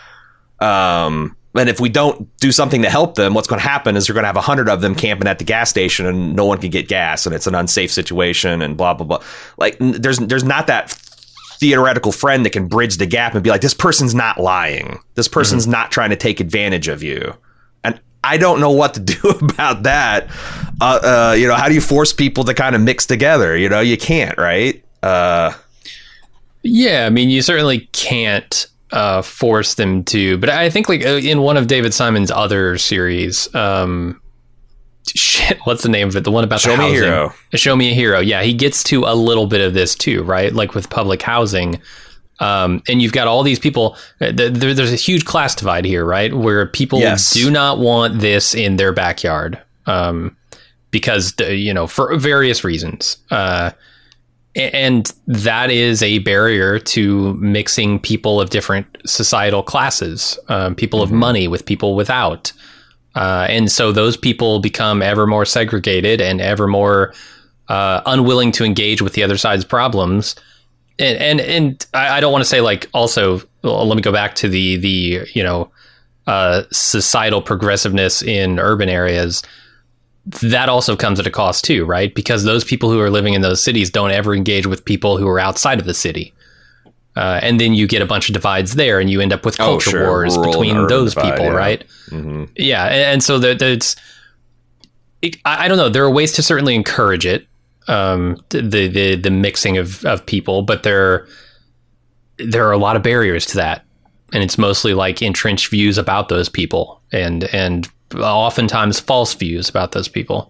Um, and if we don't do something to help them, what's going to happen is you're going to have a hundred of them camping at the gas station, and no one can get gas, and it's an unsafe situation, and blah blah blah. Like, there's there's not that theoretical friend that can bridge the gap and be like, this person's not lying. This person's mm-hmm. not trying to take advantage of you. And I don't know what to do about that. Uh, uh, you know, how do you force people to kind of mix together? You know, you can't, right? Uh, yeah, I mean, you certainly can't uh, force them to. But I think like in one of David Simon's other series, um, shit, what's the name of it? The one about Show the housing. Me a Hero. Show Me a Hero. Yeah, he gets to a little bit of this too, right? Like with public housing. Um, and you've got all these people. There, there's a huge class divide here, right? Where people yes. do not want this in their backyard um, because, you know, for various reasons. Uh, and that is a barrier to mixing people of different societal classes, um, people mm-hmm. of money with people without. Uh, and so those people become ever more segregated and ever more uh, unwilling to engage with the other side's problems. And and, and I, I don't want to say like also, well, let me go back to the, the you know, uh, societal progressiveness in urban areas. That also comes at a cost too, right? Because those people who are living in those cities don't ever engage with people who are outside of the city. Uh, and then you get a bunch of divides there, and you end up with culture oh, sure. wars Rural between those divide, people, yeah. right? Mm-hmm. Yeah, and, and so there, there's, it, I, I don't know. There are ways to certainly encourage it, um, the the the mixing of, of people, but there there are a lot of barriers to that, and it's mostly like entrenched views about those people, and and oftentimes false views about those people.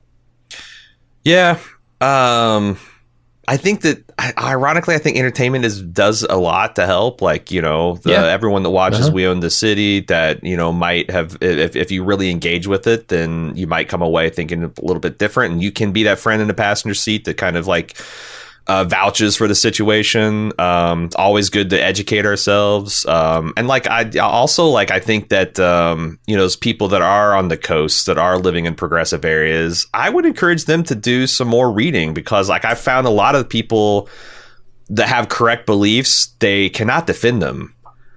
Yeah. Um, I think that, ironically, I think entertainment is does a lot to help. Like, you know, the, yeah. everyone that watches uh-huh. We Own the City, that, you know, might have, if, if you really engage with it, then you might come away thinking a little bit different. And you can be that friend in the passenger seat that kind of like uh, vouches for the situation. Um, it's always good to educate ourselves. Um, and like, I also like, I think that, um, you know, those people that are on the coast that are living in progressive areas, I would encourage them to do some more reading, because like I found a lot of people that have correct beliefs, they cannot defend them.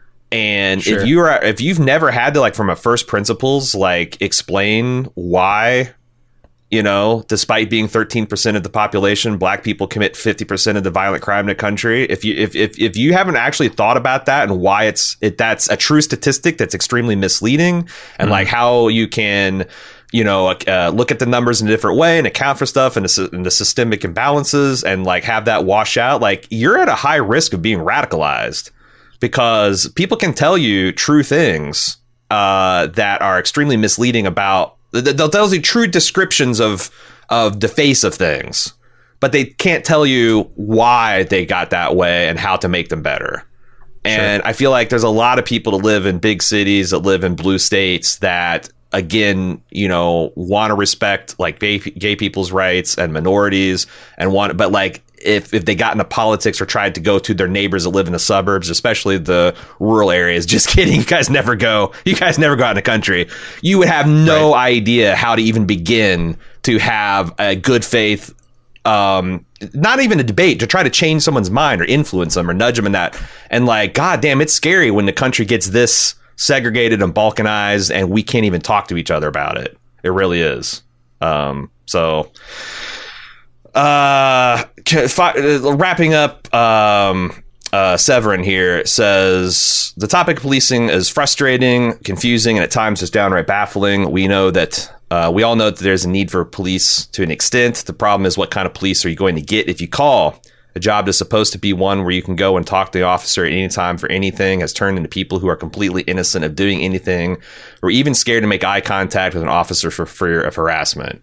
And sure. if you are, if you've never had to like from a first principles, like explain why, you know, despite being thirteen percent of the population, black people commit fifty percent of the violent crime in the country. If you if, if if you haven't actually thought about that and why it's it that's a true statistic that's extremely misleading, and mm-hmm. like how you can, you know, uh, look at the numbers in a different way and account for stuff and the, and the systemic imbalances and like have that wash out, like you're at a high risk of being radicalized, because people can tell you true things uh, that are extremely misleading about. They'll tell you true descriptions of of the face of things, but they can't tell you why they got that way and how to make them better. And sure. I feel like there's a lot of people that live in big cities, that live in blue states, that, again, you know, want to respect like gay, gay people's rights and minorities, and want, but like if if they got into politics or tried to go to their neighbors that live in the suburbs, especially the rural areas, just kidding, you guys never go, you guys never go out in the country, you would have no right. idea how to even begin to have a good faith, um, not even a debate, to try to change someone's mind or influence them or nudge them in that. And like, God damn, it's scary when the country gets this segregated and balkanized and we can't even talk to each other about it. It really is. Um, so... Uh, wrapping up, um, uh, Severin here says the topic of policing is frustrating, confusing, and at times is downright baffling. We know that, uh, we all know that there's a need for police to an extent. The problem is, what kind of police are you going to get if you call A job that's supposed to be one where you can go and talk to the officer at any time for anything has turned into people who are completely innocent of doing anything or even scared to make eye contact with an officer for fear of harassment.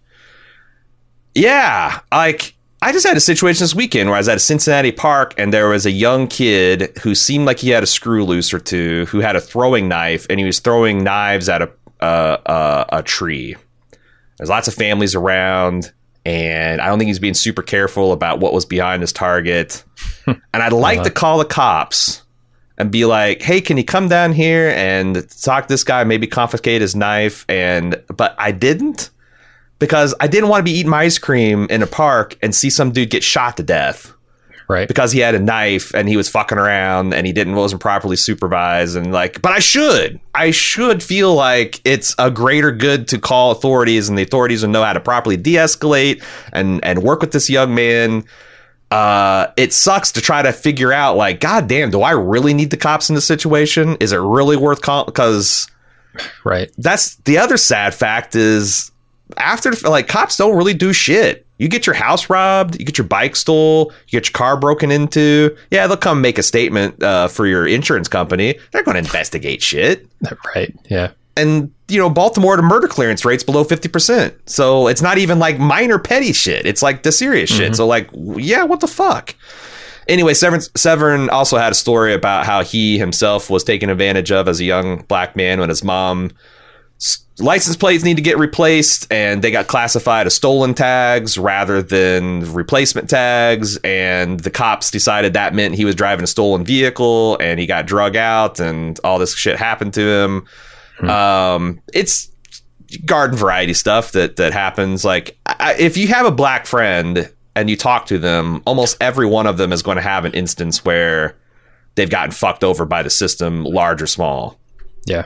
Yeah, like I just had a situation this weekend where I was at a Cincinnati park and there was a young kid who seemed like he had a screw loose or two who had a throwing knife and he was throwing knives at a uh, uh, a tree. There's lots of families around and I don't think he's being super careful about what was behind his target. And I'd like uh-huh. to call the cops and be like, hey, can you come down here and talk to this guy, maybe confiscate his knife? And but I didn't. Because I didn't want to be eating my ice cream in a park and see some dude get shot to death. Right. Because he had a knife and he was fucking around and he didn't wasn't properly supervised. And like, but I should. I should feel like it's a greater good to call authorities and the authorities will know how to properly de-escalate and, and work with this young man. Uh, it sucks to try to figure out like, God damn, do I really need the cops in this situation? Is it really worth calling? Because right. That's the other sad fact is, after, like, cops don't really do shit. You get your house robbed, you get your bike stole, you get your car broken into. Yeah, they'll come make a statement uh, for your insurance company. They're going to investigate shit. Right, yeah. And, you know, Baltimore, the murder clearance rate's below fifty percent. So it's not even, like, minor petty shit. It's, like, the serious mm-hmm. shit. So, like, yeah, what the fuck? Anyway, Severin, Severin also had a story about how he himself was taken advantage of as a young black man when his mom... license plates need to get replaced and they got classified as stolen tags rather than replacement tags, and the cops decided that meant he was driving a stolen vehicle and he got drug out and all this shit happened to him. Hmm. Um, it's garden variety stuff that that happens. Like I, if you have a black friend and you talk to them, almost every one of them is going to have an instance where they've gotten fucked over by the system, large or small. Yeah.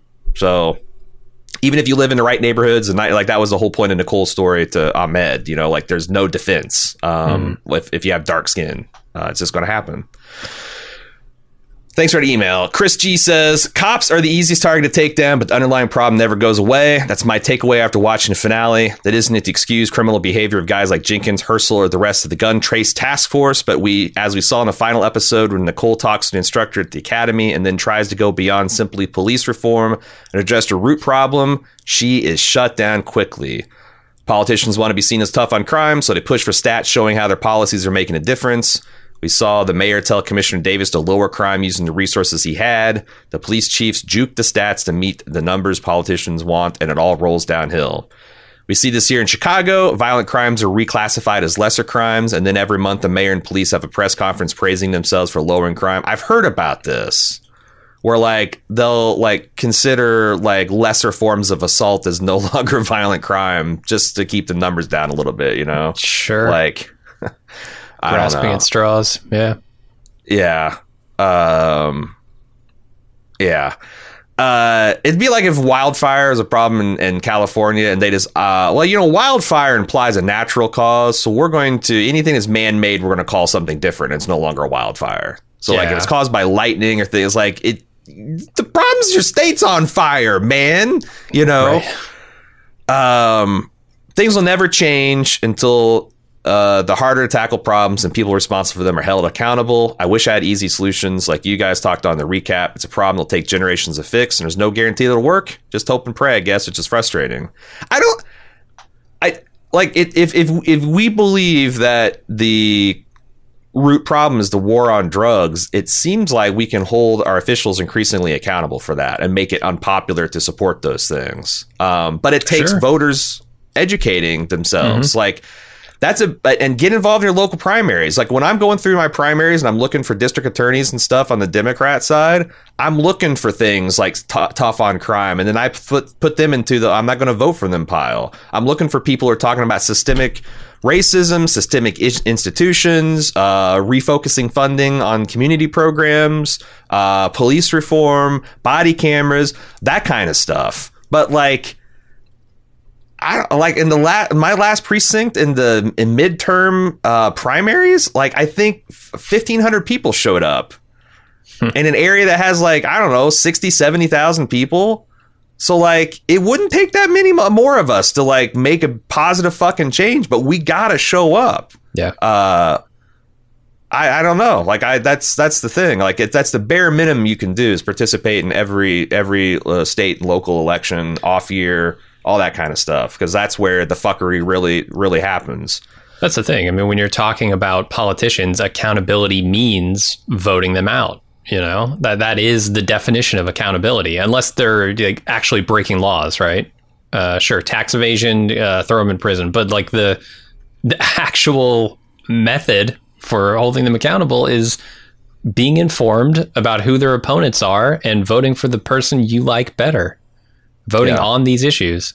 So even if you live in the right neighborhoods, and like that was the whole point of Nicole's story to Ahmed, you know, like there's no defense um, mm. if, if you have dark skin. Uh, it's just going to happen. Thanks for the email. Chris G says, cops are the easiest target to take down, but the underlying problem never goes away. That's my takeaway after watching the finale. That isn't it to excuse criminal behavior of guys like Jenkins, Herschel, or the rest of the gun trace task force. But we, as we saw in the final episode when Nicole talks to an instructor at the academy and then tries to go beyond simply police reform and address a root problem, she is shut down quickly. Politicians want to be seen as tough on crime, so they push for stats showing how their policies are making a difference. We saw the mayor tell Commissioner Davis to lower crime using the resources he had. The police chiefs juke the stats to meet the numbers politicians want, and it all rolls downhill. We see this here in Chicago. Violent crimes are reclassified as lesser crimes, and then every month the mayor and police have a press conference praising themselves for lowering crime. I've heard about this, where like they'll like consider like lesser forms of assault as no longer violent crime just to keep the numbers down a little bit, you know? Sure. Like... Grasping at straws. Yeah. Yeah. Um, yeah. Uh, it'd be like if wildfire is a problem in, in California and they just, uh, well, you know, wildfire implies a natural cause. So we're going to, anything that's man-made, we're going to call something different. It's no longer a wildfire. So yeah. like if it's caused by lightning or things like it, the problem is your state's on fire, man. You know, right. um, things will never change until Uh, the harder to tackle problems and people responsible for them are held accountable. I wish I had easy solutions like you guys talked on the recap. It's a problem that'll take generations to fix, and there's no guarantee that'll work. Just hope and pray, I guess, which is frustrating. I don't... I like, it, if, if, if we believe that the root problem is the war on drugs, it seems like we can hold our officials increasingly accountable for that and make it unpopular to support those things. Um, but it takes sure. voters educating themselves. Mm-hmm. Like... That's a and get involved in your local primaries. Like when I'm going through my primaries and I'm looking for district attorneys and stuff on the Democrat side, I'm looking for things like t- tough on crime. And then I put put them into the I'm not going to vote for them pile. I'm looking for people who are talking about systemic racism, systemic is- institutions, uh, refocusing funding on community programs, uh, police reform, body cameras, that kind of stuff. But like. I don't like in the last my last precinct in the in midterm uh, primaries, like I think fifteen hundred people showed up hmm. in an area that has like, I don't know, sixty, seventy thousand people. So like it wouldn't take that many more of us to like make a positive fucking change, but we got to show up. Yeah. Uh, I, I don't know. Like I, that's that's the thing. Like it, that's the bare minimum you can do is participate in every every uh, state and local election, off year, all that kind of stuff, because that's where the fuckery really really happens. That's the thing. I mean, when you're talking about politicians, accountability means voting them out. You know, that that is the definition of accountability, unless they're like, actually breaking laws, right? Uh, sure, tax evasion, uh, throw them in prison, but like the the actual method for holding them accountable is being informed about who their opponents are and voting for the person you like better, voting yeah. on these issues.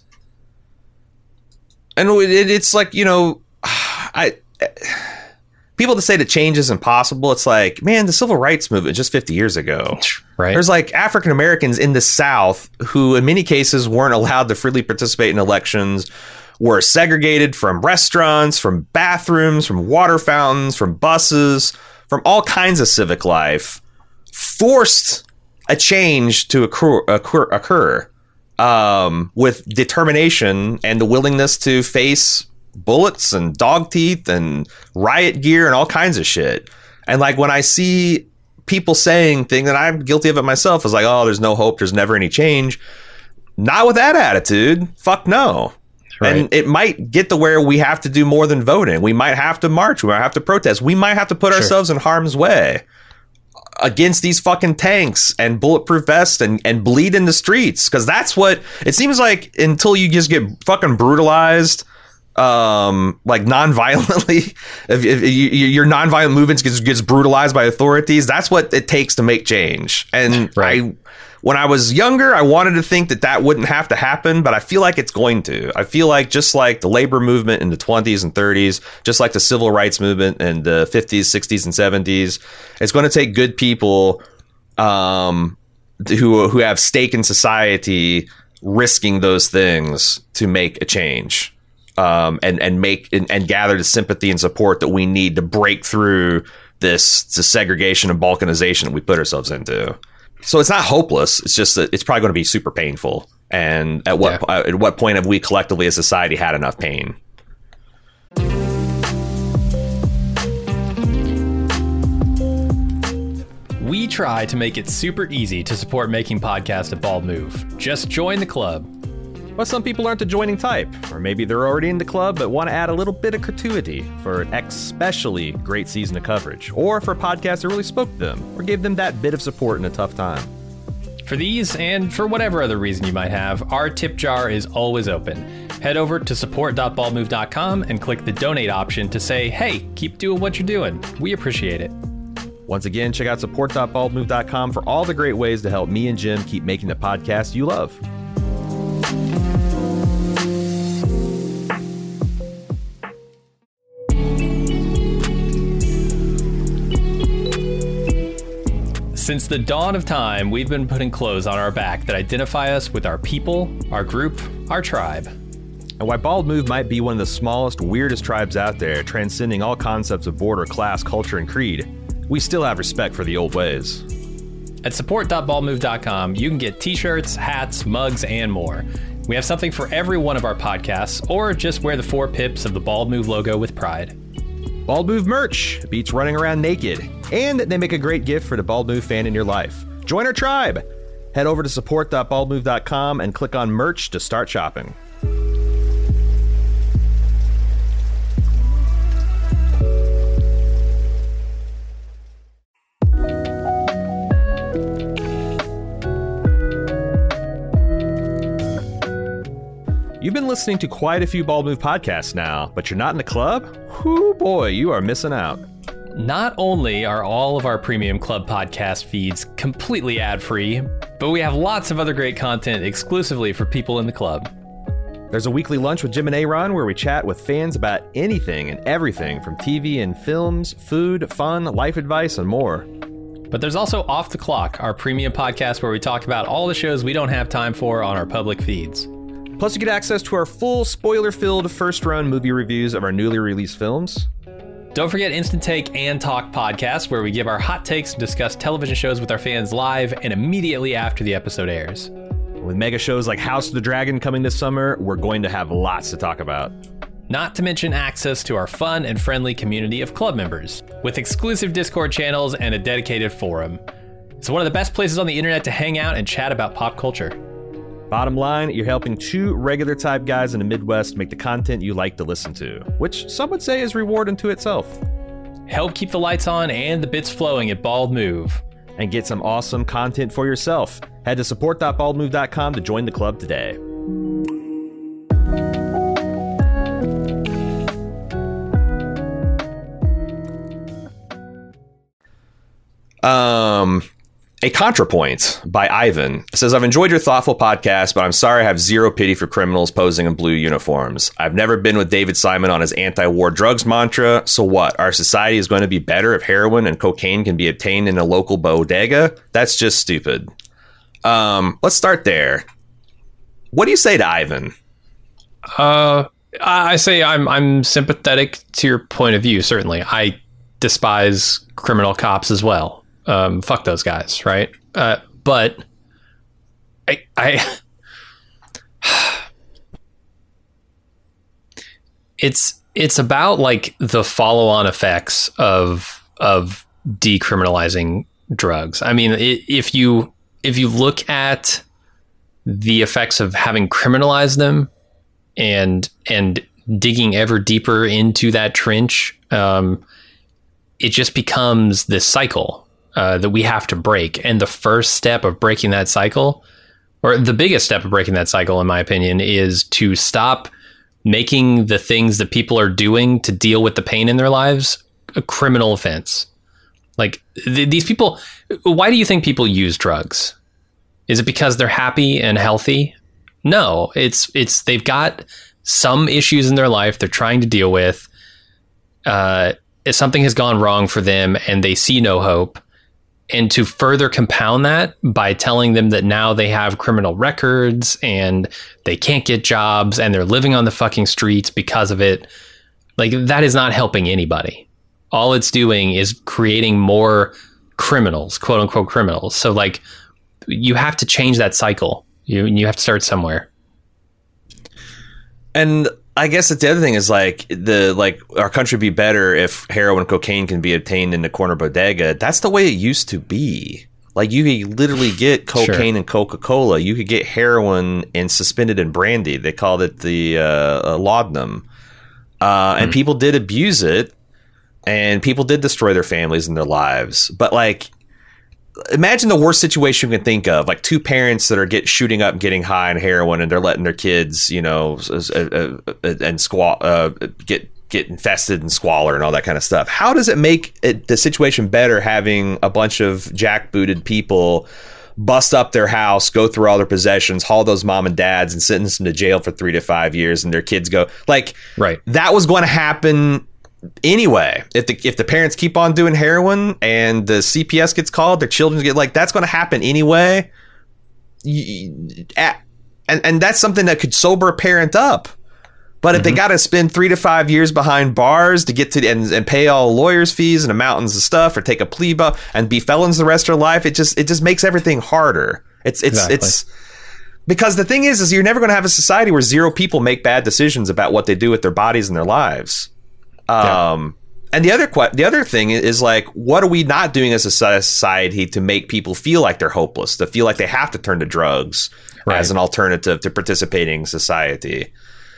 And it, it's like, you know, I people that say that change is impossible. It's like, man, the civil rights movement just fifty years ago. Right. There's like African Americans in the South who in many cases weren't allowed to freely participate in elections, were segregated from restaurants, from bathrooms, from water fountains, from buses, from all kinds of civic life, forced a change to occur, occur, occur um, with determination and the willingness to face bullets and dog teeth and riot gear and all kinds of shit. And like when I see people saying things, and I'm guilty of it myself, is like, oh, there's no hope, there's never any change. Not with that attitude. Fuck no. Right. And it might get to where we have to do more than voting. We might have to march. We might have to protest. We might have to put sure. ourselves in harm's way against these fucking tanks and bulletproof vests and, and bleed in the streets. Because that's what it seems like until you just get fucking brutalized, um, like non-violently, if, if you, your non-violent movements gets, gets brutalized by authorities, that's what it takes to make change. And right. I... When I was younger, I wanted to think that that wouldn't have to happen, but I feel like it's going to. I feel like just like the labor movement in the twenties and thirties, just like the civil rights movement in the fifties, sixties, and seventies, it's going to take good people um, who who have stake in society risking those things to make a change um, and and make and, and gather the sympathy and support that we need to break through this, this segregation and balkanization that we put ourselves into. So it's not hopeless. It's just that it's probably going to be super painful. And at what yeah. at what point have we collectively as society had enough pain? We try to make it super easy to support making podcasts at Bald Move. Just join the club. But some people aren't the joining type, or maybe they're already in the club but want to add a little bit of gratuity for an especially great season of coverage, or for a podcast that really spoke to them, or gave them that bit of support in a tough time. For these, and for whatever other reason you might have, our tip jar is always open. Head over to support dot bald move dot com and click the donate option to say, hey, keep doing what you're doing. We appreciate it. Once again, check out support dot bald move dot com for all the great ways to help me and Jim keep making the podcast you love. Since the dawn of time, we've been putting clothes on our back that identify us with our people, our group, our tribe. And while Bald Move might be one of the smallest, weirdest tribes out there, transcending all concepts of border, class, culture, and creed, we still have respect for the old ways. At support dot bald move dot com, you can get t-shirts, hats, mugs, and more. We have something for every one of our podcasts, or just wear the four pips of the Bald Move logo with pride. Bald Move merch beats running around naked, and they make a great gift for the Bald Move fan in your life. Join our tribe. Head over to support dot bald move dot com and click on merch to start shopping. You've been listening to quite a few Bald Move podcasts now, but you're not in the club? Whoo boy, you are missing out. Not only are all of our premium club podcast feeds completely ad-free, but we have lots of other great content exclusively for people in the club. There's a weekly lunch with Jim and Aaron where we chat with fans about anything and everything from T V and films, food, fun, life advice, and more. But there's also Off the Clock, our premium podcast where we talk about all the shows we don't have time for on our public feeds. Plus, you get access to our full spoiler-filled first-run movie reviews of our newly released films. Don't forget Instant Take and Talk podcasts, where we give our hot takes and discuss television shows with our fans live and immediately after the episode airs. With mega shows like House of the Dragon coming this summer, we're going to have lots to talk about. Not to mention access to our fun and friendly community of club members. with exclusive Discord channels and a dedicated forum. It's one of the best places on the internet to hang out and chat about pop culture. Bottom line, you're helping two regular type guys in the Midwest make the content you like to listen to, which some would say is reward unto itself. Help keep the lights on and the bits flowing at Bald Move. And get some awesome content for yourself. Head to support dot bald move dot com to join the club today. Um... A ContraPoint by Ivan says, I've enjoyed your thoughtful podcast, but I'm sorry I have zero pity for criminals posing in blue uniforms. I've never been with David Simon on his anti-war drugs mantra. So what? Our society is going to be better if heroin and cocaine can be obtained in a local bodega? That's just stupid. Um, let's start there. What do you say to Ivan? Uh, I say I'm I'm sympathetic to your point of view, certainly. I despise criminal cops as well. Um, fuck those guys, right? Uh, but I, I it's it's about like the follow-on effects of of decriminalizing drugs. I mean, if you if you look at the effects of having criminalized them and and digging ever deeper into that trench, um, it just becomes this cycle. Uh, that we have to break. And the first step of breaking that cycle, or the biggest step of breaking that cycle, in my opinion, is to stop making the things that people are doing to deal with the pain in their lives a criminal offense. Like th- these people, why do you think people use drugs? Is it because they're happy and healthy? No, it's, it's, they've got some issues in their life they're trying to deal with. Uh, something has gone wrong for them and they see no hope. And to further compound that by telling them that now they have criminal records and they can't get jobs and they're living on the fucking streets because of it, like that is not helping anybody. All it's doing is creating more criminals, quote unquote criminals. So like you have to change that cycle. You you have to start somewhere. And I guess that the other thing is like the like our country would be better if heroin and cocaine can be obtained in the corner bodega. That's the way it used to be. Like you could literally get cocaine sure. and Coca-Cola. You could get heroin and suspended in brandy. They called it the uh, laudanum. Uh, mm. And people did abuse it, and people did destroy their families and their lives. But like, imagine the worst situation you can think of, like two parents that are get shooting up and getting high on heroin, and they're letting their kids, you know, uh, uh, and squat, uh, get get infested and squalor and all that kind of stuff. How does it make it, the situation better having a bunch of jackbooted people bust up their house, go through all their possessions, haul those mom and dads, and sentence them to jail for three to five years, and their kids go like, right? That was going to happen anyway. If the if the parents keep on doing heroin and the C P S gets called, their children get like that's going to happen anyway. You, and and that's something that could sober a parent up. But if mm-hmm. they got to spend three to five years behind bars to get to and, and pay all lawyers' fees and the mountains of stuff, or take a plea bu- and be felons the rest of their life, it just it just makes everything harder. It's it's exactly. it's because the thing is, is you're never going to have a society where zero people make bad decisions about what they do with their bodies and their lives. Um, yeah. And the other que- the other thing is like, what are we not doing as a society to make people feel like they're hopeless, to feel like they have to turn to drugs right. as an alternative to participating in society?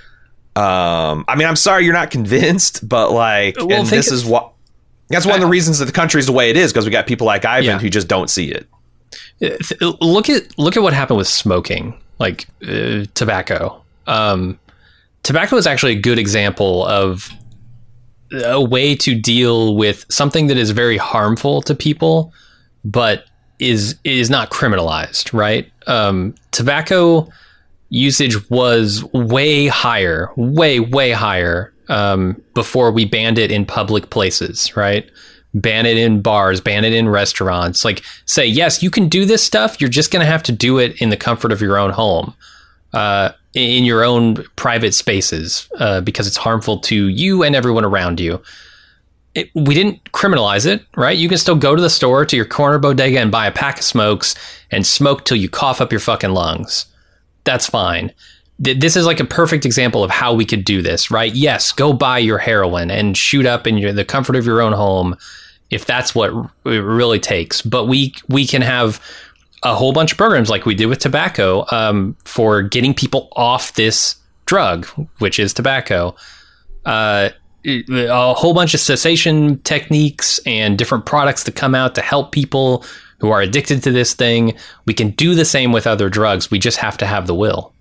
Um, I mean, I'm sorry you're not convinced, but like, well, and this is what that's one I, of the reasons that the country is the way it is, because we got people like Ivan yeah. who just don't see it. Look at look at what happened with smoking, like uh, tobacco. Um, tobacco is actually a good example of a way to deal with something that is very harmful to people, but is is not criminalized, right? Um, tobacco usage was way higher, way, way higher um, before we banned it in public places, right? Ban it in bars, ban it in restaurants. Like, say, yes, you can do this stuff. You're just going to have to do it in the comfort of your own home, uh, in your own private spaces, uh, because it's harmful to you and everyone around you. It, we didn't criminalize it, right? You can still go to the store, to your corner bodega, and buy a pack of smokes and smoke till you cough up your fucking lungs. That's fine. th- this is like a perfect example of how we could do this, right? Yes, go buy your heroin and shoot up in your, the comfort of your own home if that's what it really takes. But we we can have a whole bunch of programs like we did with tobacco um, for getting people off this drug, which is tobacco. Uh, a whole bunch of cessation techniques and different products to come out to help people who are addicted to this thing. We can do the same with other drugs. We just have to have the will.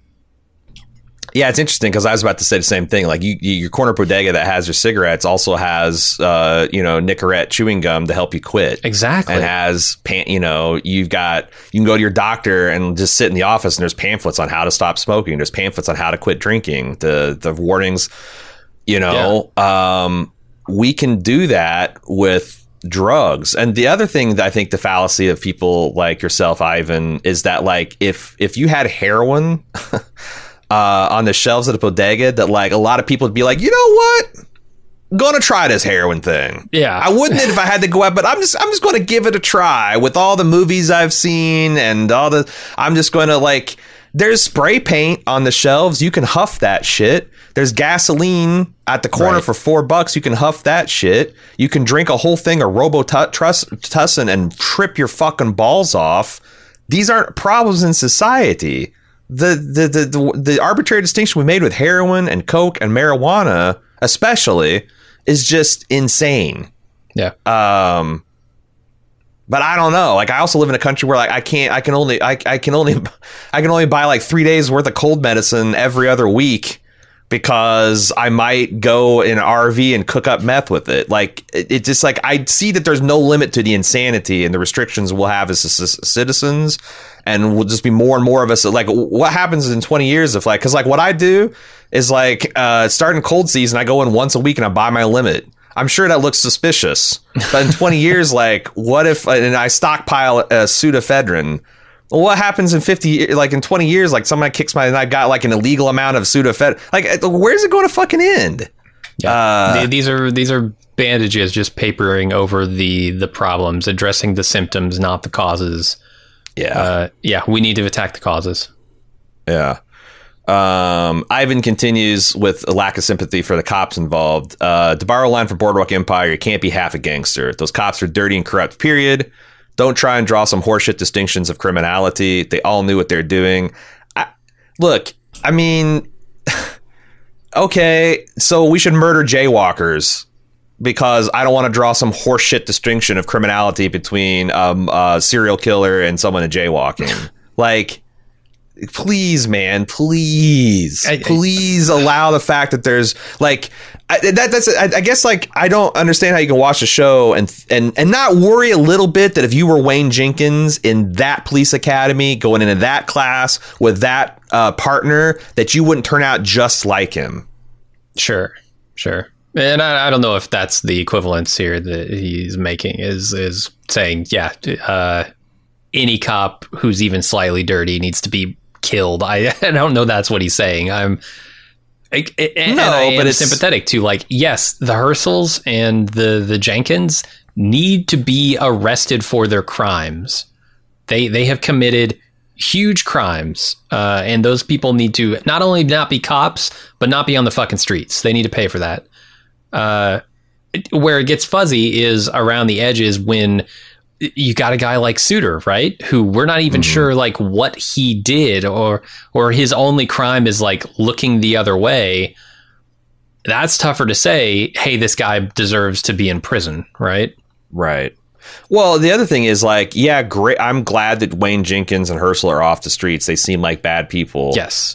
Yeah, it's interesting because I was about to say the same thing. Like you, you, your corner bodega that has your cigarettes also has, uh, you know, Nicorette chewing gum to help you quit. Exactly. And has, pan- you know, you've got, you can go to your doctor and just sit in the office and there's pamphlets on how to stop smoking. There's pamphlets on how to quit drinking. The the warnings, you know, yeah. um, we can do that with drugs. And the other thing that I think the fallacy of people like yourself, Ivan, is that like if if you had heroin uh, on the shelves at a bodega, that like a lot of people would be like, you know what? I'm gonna try this heroin thing. Yeah, I wouldn't if I had to go out, but I'm just I'm just gonna give it a try with all the movies I've seen and all the. I'm just gonna like. There's spray paint on the shelves. You can huff that shit. There's gasoline at the corner right. for four bucks. You can huff that shit. You can drink a whole thing of Robitussin and trip your fucking balls off. These aren't problems in society. The the the the, the arbitrary distinction we made with heroin and coke and marijuana, especially, is just insane. Yeah. Um. But I don't know. Like I also live in a country where like I can't. I can only. I, I can only. I can only buy like three days worth of cold medicine every other week because I might go in an R V and cook up meth with it. Like it, it just like I see that there's no limit to the insanity and the restrictions we'll have as c- citizens, and we'll just be more and more of us. Like what happens in twenty years if like because like what I do is like uh, starting cold season. I go in once a week and I buy my limit. I'm sure that looks suspicious, but in twenty years, like, what if, and I stockpile a pseudoephedrine? Well, what happens in fifty, like in twenty years, like somebody kicks my, and I've got like an illegal amount of pseudoephedrine. Like, where's it going to fucking end? Yeah. Uh, these are, these are bandages just papering over the, the problems, addressing the symptoms, not the causes. Yeah. Uh, yeah. We need to attack the causes. Yeah. Um, Ivan continues with a lack of sympathy for the cops involved. Uh, to borrow a line from Boardwalk Empire, you can't be half a gangster. Those cops are dirty and corrupt, period. Don't try and draw some horseshit distinctions of criminality. They all knew what they're doing. I, look, I mean, okay, so we should murder jaywalkers because I don't want to draw some horseshit distinction of criminality between um, a serial killer and someone in jaywalking. Like... Please, man, please, I, please I, allow the fact that there's like I, that. That's I, I guess like I don't understand how you can watch the show and and and not worry a little bit that if you were Wayne Jenkins in that police academy going into that class with that uh, partner that you wouldn't turn out just like him. Sure, sure. And I, I don't know if that's the equivalence here that he's making is is saying, yeah, uh, any cop who's even slightly dirty needs to be killed. I, I don't know that's what he's saying. I'm I, and, no, and I but am it's sympathetic to like, yes, the Hersels and the, the Jenkins need to be arrested for their crimes. They they have committed huge crimes. Uh, and those people need to not only not be cops, but not be on the fucking streets. They need to pay for that. Uh, where it gets fuzzy is around the edges when you got a guy like Suter, right? Who we're not even mm-hmm. sure like what he did or or his only crime is like looking the other way. That's tougher to say, hey, this guy deserves to be in prison, right? Right. Well, the other thing is like, yeah, great. I'm glad that Wayne Jenkins and Hersel are off the streets. They seem like bad people. Yes.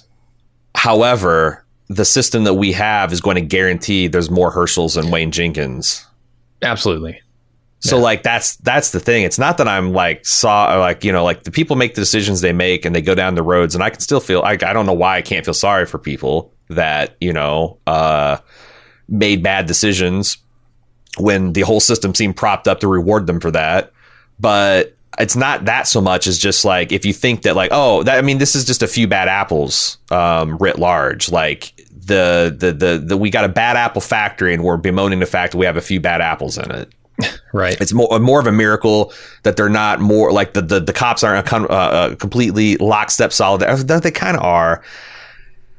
However, the system that we have is going to guarantee there's more Hersels than Wayne Jenkins. Absolutely. So yeah. like that's that's the thing. It's not that I'm like saw like, you know, like the people make the decisions they make and they go down the roads and I can still feel I, I don't know why I can't feel sorry for people that, you know, uh, made bad decisions when the whole system seemed propped up to reward them for that. But it's not that so much as just like if you think that like, oh, that I mean, this is just a few bad apples um, writ large, like the, the the the we got a bad apple factory and we're bemoaning the fact that we have a few bad apples in it. Right. It's more more of a miracle that they're not more like the the, the cops aren't uh, uh, completely lockstep solid. They kind of are.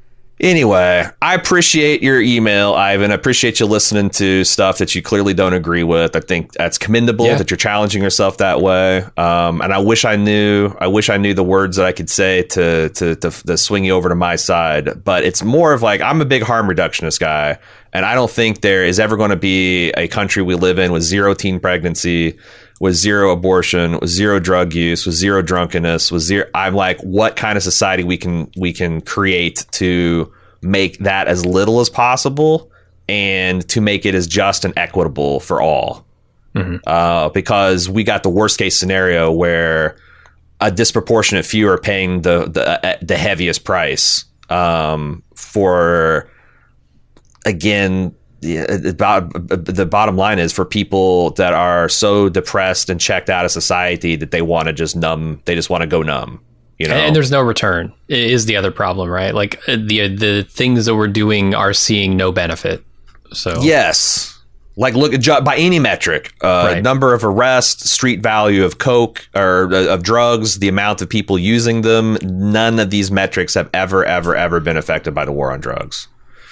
Anyway, I appreciate your email, Ivan. I appreciate you listening to stuff that you clearly don't agree with. I think that's commendable yeah. that you're challenging yourself that way. Um, and I wish I knew. I wish I knew the words that I could say to, to to to swing you over to my side. But it's more of like, I'm a big harm reductionist guy, and I don't think there is ever going to be a country we live in with zero teen pregnancy, with zero abortion, with zero drug use, with zero drunkenness, with zero. I'm like, what kind of society we can we can create to make that as little as possible and to make it as just and equitable for all. Mm-hmm. Uh, because we got the worst case scenario where a disproportionate few are paying the the, uh, the heaviest price um, for, again, the, the bottom line is for people that are so depressed and checked out of society that they want to just numb. They just want to go numb. You know? And there's no return is the other problem, right? Like the the things that we're doing are seeing no benefit. So yes, like look at by any metric, uh, right. number of arrests, street value of coke or uh, of drugs, the amount of people using them. None of these metrics have ever, ever, ever been affected by the war on drugs.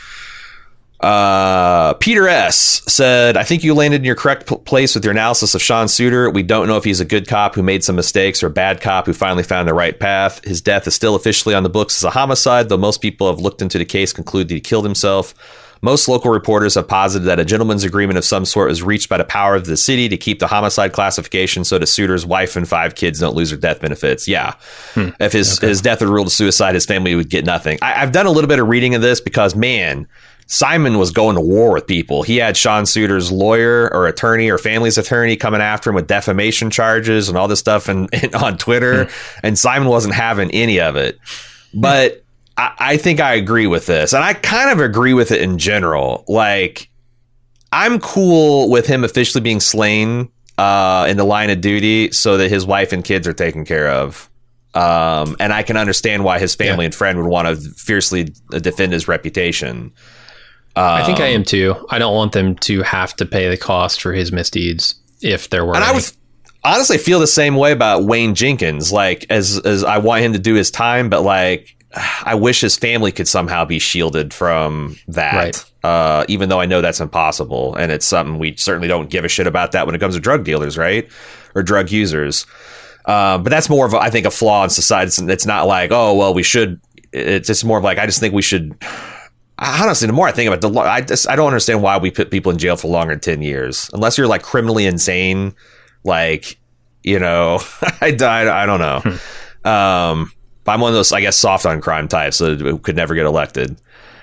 Uh, Peter S. said, I think you landed in your correct p- place with your analysis of Sean Suiter. We don't know if he's a good cop who made some mistakes or a bad cop who finally found the right path. His death is still officially on the books as a homicide, though most people have looked into the case, conclude that he killed himself. Most local reporters have posited that a gentleman's agreement of some sort was reached by the power of the city to keep the homicide classification so the Suiter's wife and five kids don't lose their death benefits. Yeah. Hmm. If his, okay. his death were ruled a suicide, his family would get nothing. I, I've done a little bit of reading of this because, man, Simon was going to war with people. He had Sean Suiter's lawyer or attorney or family's attorney coming after him with defamation charges and all this stuff and, and on Twitter. Hmm. And Simon wasn't having any of it. But I, I think I agree with this. And I kind of agree with it in general. Like, I'm cool with him officially being slain uh, in the line of duty so that his wife and kids are taken care of. Um, and I can understand why his family yeah. and friend would want to fiercely defend his reputation. Um, I think I am too. I don't want them to have to pay the cost for his misdeeds if there were. And any. I would honestly feel the same way about Wayne Jenkins. Like, as as I want him to do his time, but like, I wish his family could somehow be shielded from that. Right. Uh, even though I know that's impossible, and it's something we certainly don't give a shit about that when it comes to drug dealers, right, or drug users. Uh, but that's more of, a, I think, a flaw in society. It's, it's not like, oh well, we should. It's just more of like, I just think we should. Honestly, the more I think about it, the I just I don't understand why we put people in jail for longer than ten years, unless you're like criminally insane. Like, you know, I died. I don't know. Hmm. Um, I'm one of those, I guess, soft on crime types that could never get elected.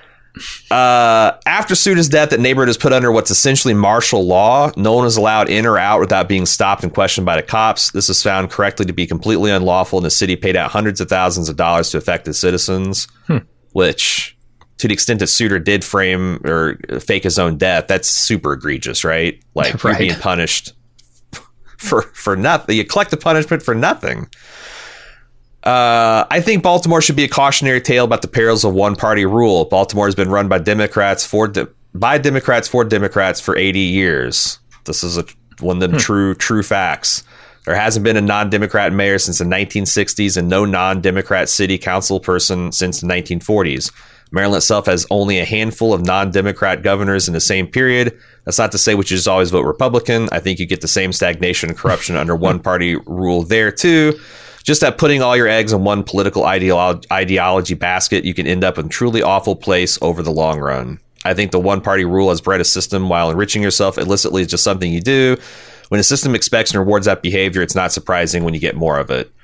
Uh, after Suiter's death, the neighborhood is put under what's essentially martial law. No one is allowed in or out without being stopped and questioned by the cops. This is found correctly to be completely unlawful, and the city paid out hundreds of thousands of dollars to affected citizens, hmm. which, to the extent that Suiter did frame or fake his own death, that's super egregious, right? Like, right. You're being punished for, for nothing. You collect the punishment for nothing. Uh, I think Baltimore should be a cautionary tale about the perils of one-party rule. Baltimore has been run by Democrats for de- by Democrats for Democrats for eighty years. This is a, one of them hmm. true true facts. There hasn't been a non-Democrat mayor since the nineteen sixties and no non-Democrat city council person since the nineteen forties. Maryland itself has only a handful of non-Democrat governors in the same period. That's not to say we should just always vote Republican. I think you get the same stagnation and corruption under one-party rule there, too. Just that putting all your eggs in one political ideolo- ideology basket, you can end up in a truly awful place over the long run. I think the one-party rule has bred a system while enriching yourself illicitly is just something you do. When a system expects and rewards that behavior, it's not surprising when you get more of it.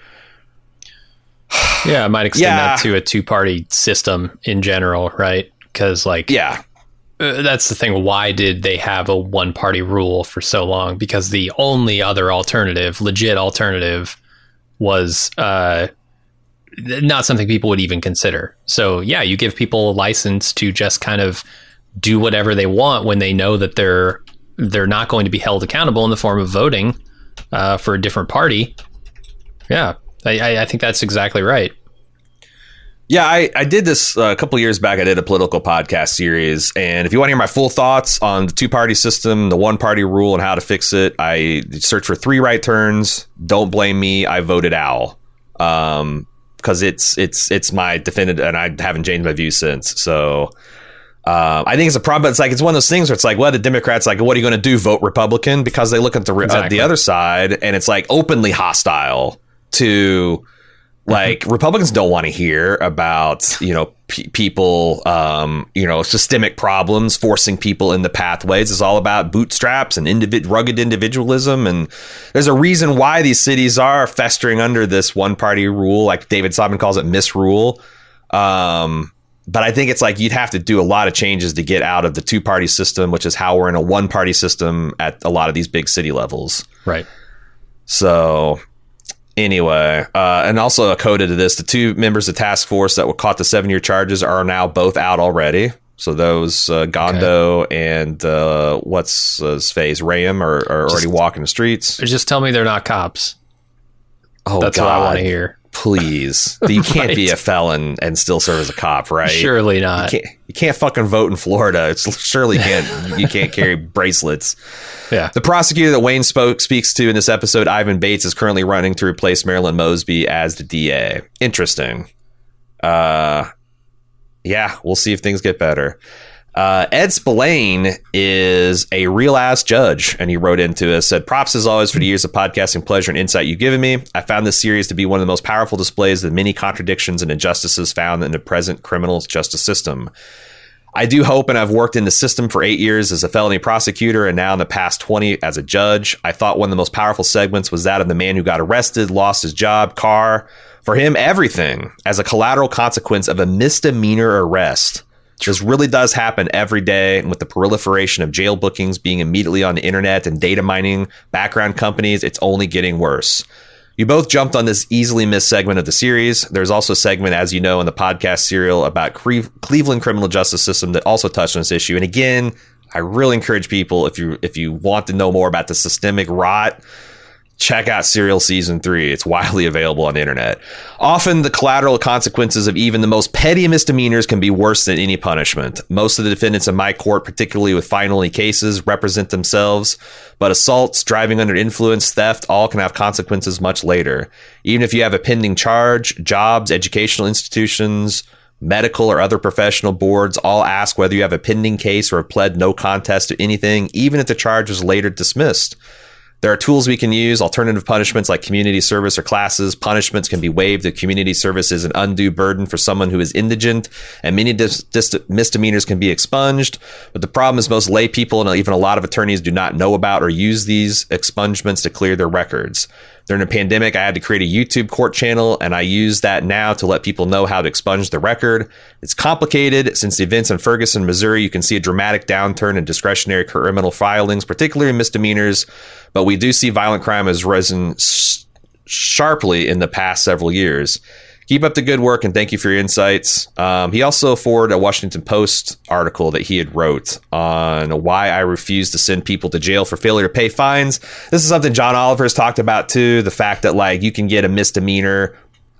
Yeah, I might extend yeah. that to a two-party system in general, right? Because, like, yeah, uh, that's the thing. Why did they have a one-party rule for so long? Because the only other alternative, legit alternative, was uh, not something people would even consider. So, yeah, you give people a license to just kind of do whatever they want when they know that they're they're not going to be held accountable in the form of voting uh, for a different party. Yeah, I, I think that's exactly right. Yeah, I, I did this uh, a couple of years back. I did a political podcast series. And if you want to hear my full thoughts on the two-party system, the one-party rule, and how to fix it, I search for Three Right Turns. Don't blame me. I voted owl. Um, because it's it's it's my definitive, and I haven't changed my view since. So uh, I think it's a problem. But it's like it's one of those things where it's like, well, the Democrats like, what are you going to do? Vote Republican? Because they look at the exactly. uh, the other side, and it's like openly hostile to. Like mm-hmm. Republicans don't want to hear about, you know, pe- people, um, you know, systemic problems, forcing people into pathways. It's all about bootstraps and individ- rugged individualism. And there's a reason why these cities are festering under this one party rule, like David Simon calls it misrule. Um, but I think it's like you'd have to do a lot of changes to get out of the two party system, which is how we're in a one party system at a lot of these big city levels. Right. So. Anyway, uh, and also a coda to this, the two members of the task force that were caught the seven-year charges are now both out already. So those uh, Gondo okay. and uh, what's his face, Rayam, are, are just, already walking the streets. Just tell me they're not cops. Oh, That's God. what I want to hear. Please. You can't right. be a felon and still serve as a cop, right? Surely not. You can't, you can't fucking vote in Florida. It's surely can't you can't carry bracelets. Yeah. The prosecutor that Wayne spoke speaks to in this episode, Ivan Bates, is currently running to replace Marilyn Mosby as the D A. Interesting. Uh, yeah, we'll see if things get better. Uh, Ed Spillane is a real ass judge, and he wrote into us, said, props as always for the years of podcasting pleasure and insight you've given me. I found this series to be one of the most powerful displays of the many contradictions and injustices found in the present criminal justice system. I do hope, and I've worked in the system for eight years as a felony prosecutor and now in the past twenty as a judge. I thought one of the most powerful segments was that of the man who got arrested, lost his job, car, for him, everything, as a collateral consequence of a misdemeanor arrest. This really does happen every day, and with the proliferation of jail bookings being immediately on the internet and data mining background companies, it's only getting worse. You both jumped on this easily missed segment of the series. There's also a segment, as you know, in the podcast serial about Cre- Cleveland criminal justice system that also touched on this issue. And again, I really encourage people, if you if you want to know more about the systemic rot, check out Serial Season three. It's widely available on the internet. Often, the collateral consequences of even the most petty misdemeanors can be worse than any punishment. Most of the defendants in my court, particularly with fine-only cases, represent themselves, but assaults, driving under influence, theft, all can have consequences much later. Even if you have a pending charge, jobs, educational institutions, medical or other professional boards all ask whether you have a pending case or have pled no contest to anything, even if the charge was later dismissed. There are tools we can use, alternative punishments like community service or classes. Punishments can be waived if community service is an undue burden for someone who is indigent, and many dis- dis- misdemeanors can be expunged. But the problem is most lay people and even a lot of attorneys do not know about or use these expungements to clear their records. During the pandemic, I had to create a YouTube court channel, and I use that now to let people know how to expunge the record. It's complicated. Since the events in Ferguson, Missouri, you can see a dramatic downturn in discretionary criminal filings, particularly in misdemeanors, but we do see violent crime has risen sh- sharply in the past several years. Keep up the good work, and thank you for your insights. Um, he also forwarded a Washington Post article that he had wrote on why I refuse to send people to jail for failure to pay fines. This is something John Oliver has talked about, too. The fact that, like, you can get a misdemeanor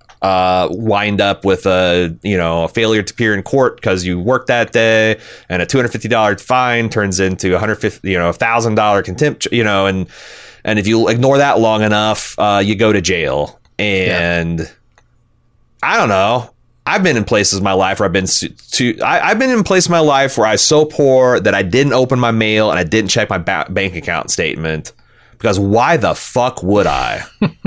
uh, wind up with a, you know, a failure to appear in court because you worked that day, and a two hundred fifty dollars fine turns into one hundred fifty, you know, a thousand dollars contempt, you know, and, and if you ignore that long enough, uh, you go to jail. And... Yeah. I don't know. I've been in places in my life where I've been too. I, I've been in places in my life where I was so poor that I didn't open my mail and I didn't check my ba- bank account statement because why the fuck would I?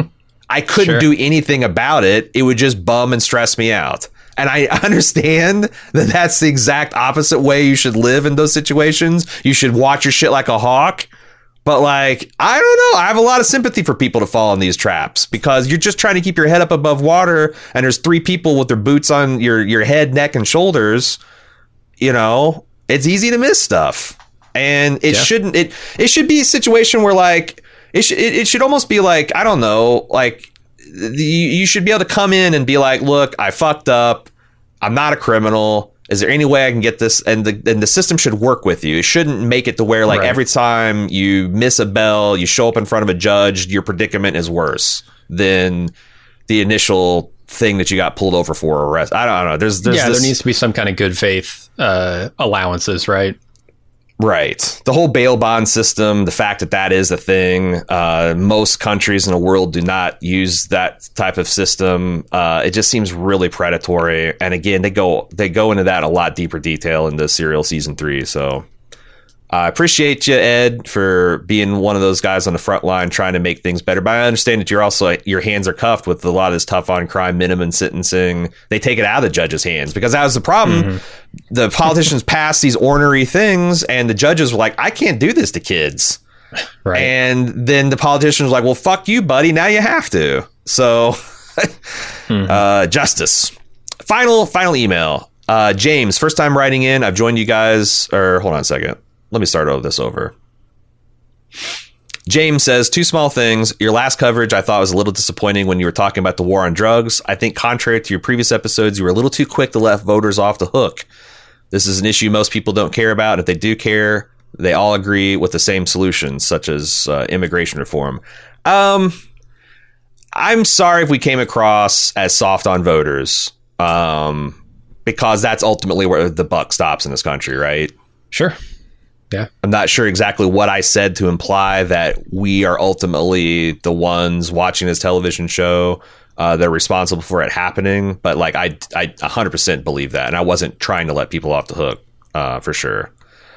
I couldn't sure. do anything about it. It would just bum and stress me out. And I understand that that's the exact opposite way you should live in those situations. You should watch your shit like a hawk. But, like, I don't know. I have a lot of sympathy for people to fall in these traps because you're just trying to keep your head up above water and there's three people with their boots on your, your head, neck, and shoulders. You know, it's easy to miss stuff. And it yeah. shouldn't. It it should be a situation where, like, it, sh- it, it should almost be like, I don't know, like, the, you should be able to come in and be like, look, I fucked up. I'm not a criminal. Is there any way I can get this? And the and the system should work with you. It shouldn't make it to where, like, right. every time you miss a bell, you show up in front of a judge, your predicament is worse than the initial thing that you got pulled over for or arrest. I don't, I don't know. There's, there's yeah, this, there needs to be some kind of good faith uh, allowances, right? Right. The whole bail bond system, the fact that that is a thing, uh, most countries in the world do not use that type of system. Uh, it just seems really predatory. And again, they go they go into that a lot deeper detail in the Serial season three. So I appreciate you, Ed, for being one of those guys on the front line trying to make things better. But I understand that you're also, your hands are cuffed with a lot of this tough on crime minimum sentencing. They take it out of the judges' hands because that was the problem. Mm-hmm. The politicians passed these ornery things and the judges were like, I can't do this to kids. Right. And then the politicians were like, well, fuck you, buddy. Now you have to. So mm-hmm. uh, justice. Final, final email. Uh, James, first time writing in. I've joined you guys, or hold on a second. Let me start all this over. James says, two small things. Your last coverage I thought was a little disappointing when you were talking about the war on drugs. I think contrary to your previous episodes, you were a little too quick to let voters off the hook. This is an issue most people don't care about. And if they do care, they all agree with the same solutions, such as uh, immigration reform. Um, I'm sorry if we came across as soft on voters, um, because that's ultimately where the buck stops in this country, right? Sure. Yeah. I'm not sure exactly what I said to imply that we are ultimately the ones watching this television show. Uh, they're responsible for it happening. But like, I, I one hundred percent believe that. And I wasn't trying to let people off the hook uh, for sure.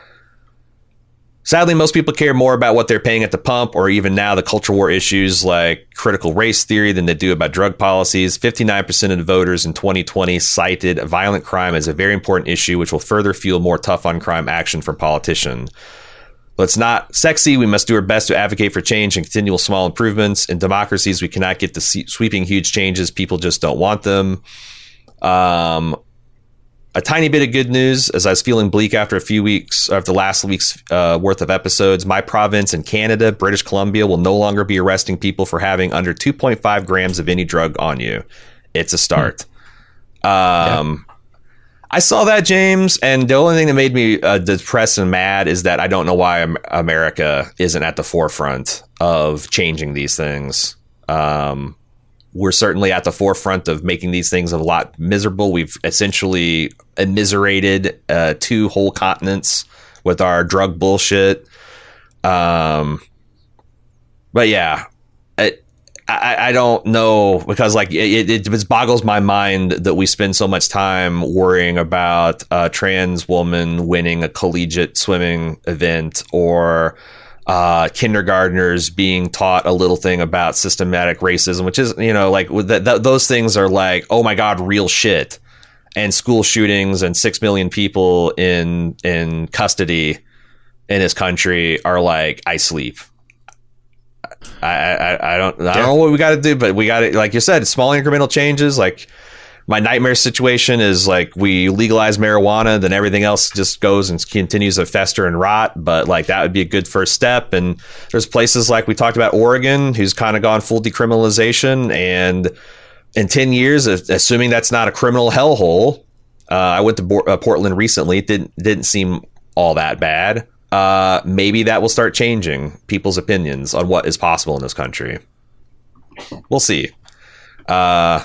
Sadly, most people care more about what they're paying at the pump or even now the culture war issues like critical race theory than they do about drug policies. fifty-nine percent of the voters in twenty twenty cited violent crime as a very important issue, which will further fuel more tough on crime action from politicians. But it's not sexy. We must do our best to advocate for change and continual small improvements. In democracies, we cannot get the sweeping huge changes. People just don't want them. Um... A tiny bit of good news, as I was feeling bleak after a few weeks, after last week's uh, worth of episodes. My province in Canada, British Columbia, will no longer be arresting people for having under two point five grams of any drug on you. It's a start. Hmm. Um, yeah. I saw that, James, and the only thing that made me uh, depressed and mad is that I don't know why America isn't at the forefront of changing these things. Um We're certainly at the forefront of making these things a lot miserable. We've essentially immiserated uh, two whole continents with our drug bullshit. Um, but yeah, it, I, I don't know because like it, it, it boggles my mind that we spend so much time worrying about a trans woman winning a collegiate swimming event or uh, kindergartners being taught a little thing about systematic racism, which is, you know, like th- th- those things are like, oh my God, real shit. And school shootings and six million people in in custody in this country are like, I sleep. I I, I don't I don't know what we got to do, but we got to, like you said, small incremental changes. Like my nightmare situation is like we legalize marijuana, then everything else just goes and continues to fester and rot. But like that would be a good first step. And there's places like we talked about Oregon, who's kind of gone full decriminalization. And in ten years, assuming that's not a criminal hellhole, uh, I went to Bo- uh, Portland recently. It didn't didn't seem all that bad. Uh, maybe that will start changing people's opinions on what is possible in this country. We'll see. Uh,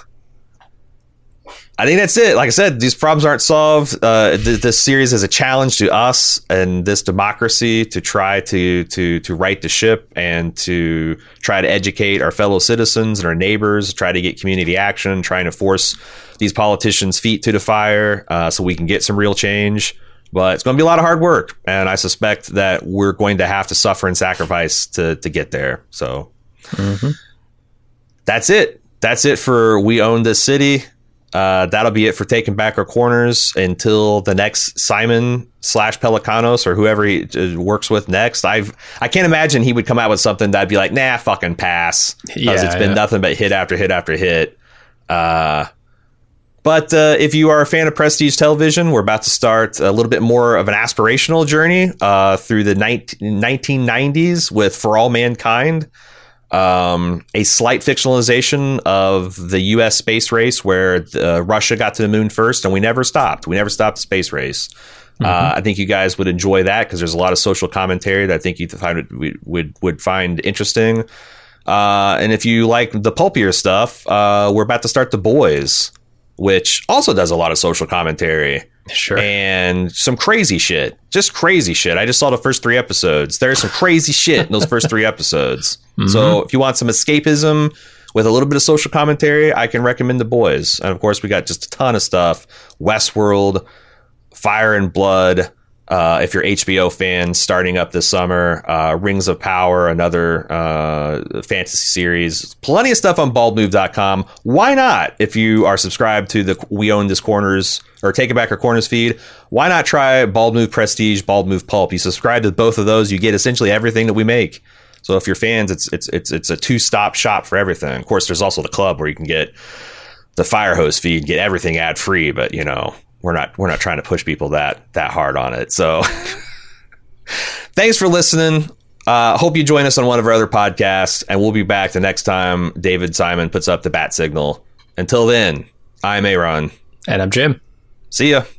I think that's it. Like I said, these problems aren't solved. Uh, th- this series is a challenge to us and this democracy to try to to to right the ship and to try to educate our fellow citizens and our neighbors, try to get community action, trying to force these politicians' feet to the fire uh, so we can get some real change. But it's going to be a lot of hard work, and I suspect that we're going to have to suffer and sacrifice to to get there. So mm-hmm. That's it. That's it for We Own This City. Uh, that'll be it for Taking Back Our Corners until the next Simon slash Pelicanos or whoever he uh, works with next. I've I can't imagine he would come out with something that'd be like, nah, fucking pass, because yeah, it's been yeah. nothing but hit after hit after hit. Uh, but uh, if you are a fan of Prestige Television, we're about to start a little bit more of an aspirational journey uh, through the nineteen nineties with For All Mankind. Um, a slight fictionalization of the U S space race where uh, Russia got to the moon first and we never stopped. We never stopped the space race. Mm-hmm. Uh, I think you guys would enjoy that because there's a lot of social commentary that I think you find would would would find interesting. Uh, and if you like the pulpier stuff, uh, we're about to start The Boys, which also does a lot of social commentary. Sure. And some crazy shit. Just crazy shit. I just saw the first three episodes. There's some crazy shit in those first three episodes. Mm-hmm. So if you want some escapism with a little bit of social commentary, I can recommend The Boys. And of course, we got just a ton of stuff. Westworld, Fire and Blood. Uh, if you're H B O fans, starting up this summer, uh, Rings of Power, another uh, fantasy series. Plenty of stuff on bald move dot com. Why not? If you are subscribed to the We Own This Corners or Take It Back Our Corners feed, why not try Bald Move Prestige, Bald Move Pulp? You subscribe to both of those, you get essentially everything that we make. So if you're fans, it's it's it's it's a two-stop shop for everything. Of course, there's also the club where you can get the Fire Hose feed, get everything ad free, but you know. We're not we're not trying to push people that that hard on it. So thanks for listening. Uh, hope you join us on one of our other podcasts, and we'll be back the next time David Simon puts up the bat signal. Until then, I'm Aaron. And I'm Jim. See ya.